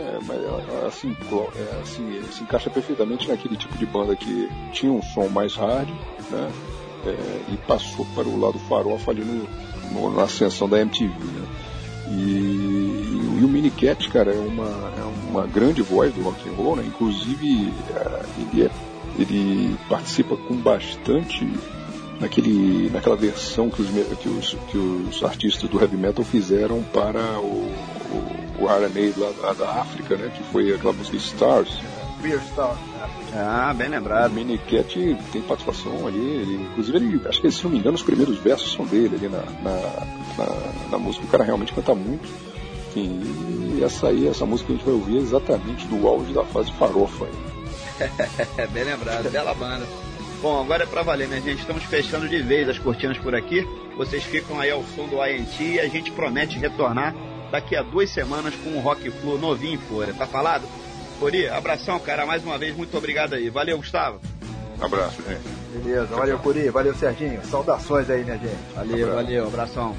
se encaixa perfeitamente naquele tipo de banda que tinha um som mais hard, né, e passou para o lado farofa ali na ascensão da MTV, né. E o Meniketti, cara, é uma grande voz do rock and roll, né? Inclusive ele participa com bastante naquela versão que os artistas do heavy metal fizeram para o Iron Maiden lá da África, né? Que foi aquela música Stars. We're Stars. Bem lembrado. O Meniketti tem participação ali, inclusive acho que, se não me engano, os primeiros versos são dele ali na música. O cara realmente canta muito. E essa música que a gente vai ouvir é exatamente do auge da fase farofa aí. Bem lembrado, bela banda. Bom, agora é pra valer, minha gente. Estamos fechando de vez as cortinas por aqui. Vocês ficam aí ao som do YMT e a gente promete retornar daqui a 2 semanas com um Rock Flu novinho em folha. Tá falado? Cori, abração, cara. Mais uma vez, muito obrigado aí. Valeu, Gustavo. Abraço, gente. Beleza, valeu, Cori. Valeu, Serginho. Saudações aí, minha gente. Valeu, abração.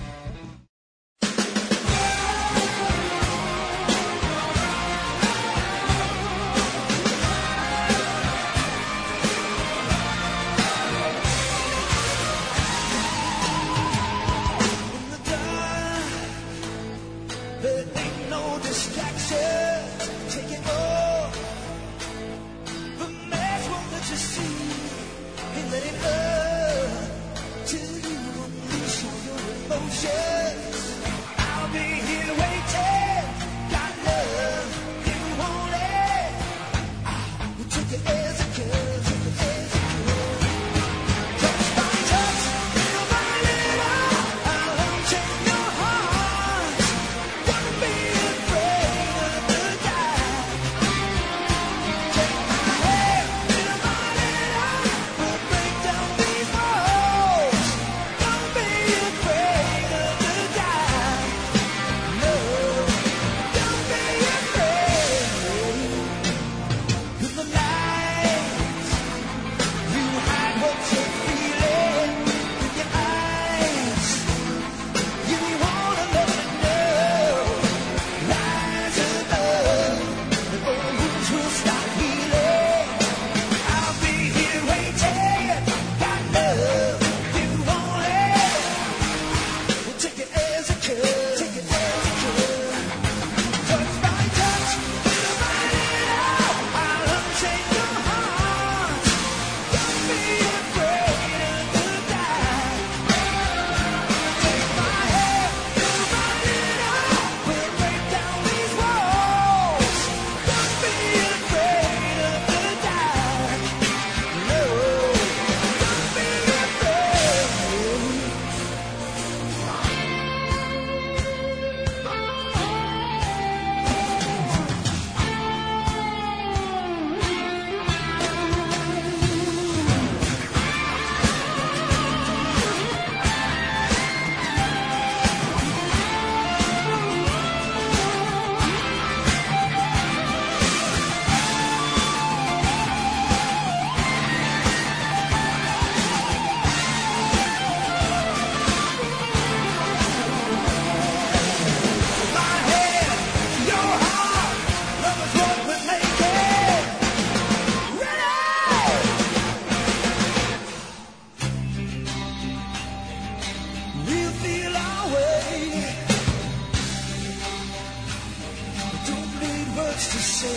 Let it up till you unleash all your emotions.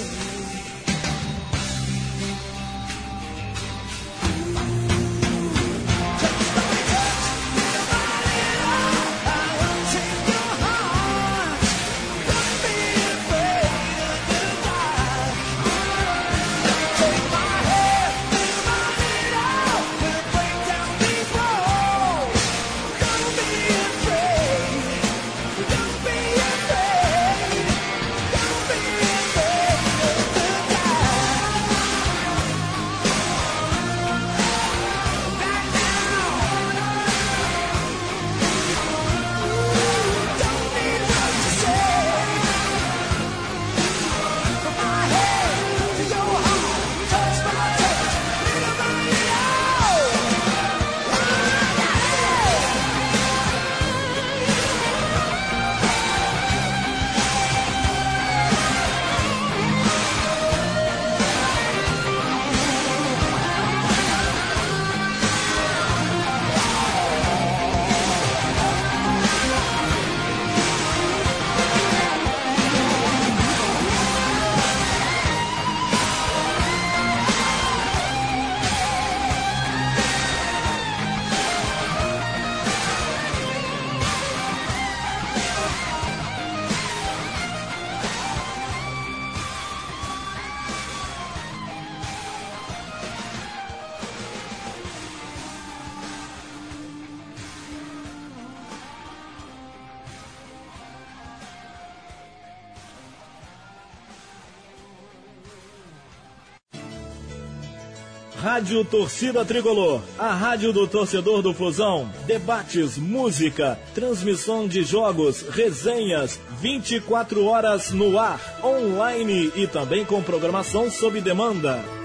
Rádio Torcida Tricolor, a rádio do torcedor do Flusão. Debates, música, transmissão de jogos, resenhas, 24 horas no ar, online e também com programação sob demanda.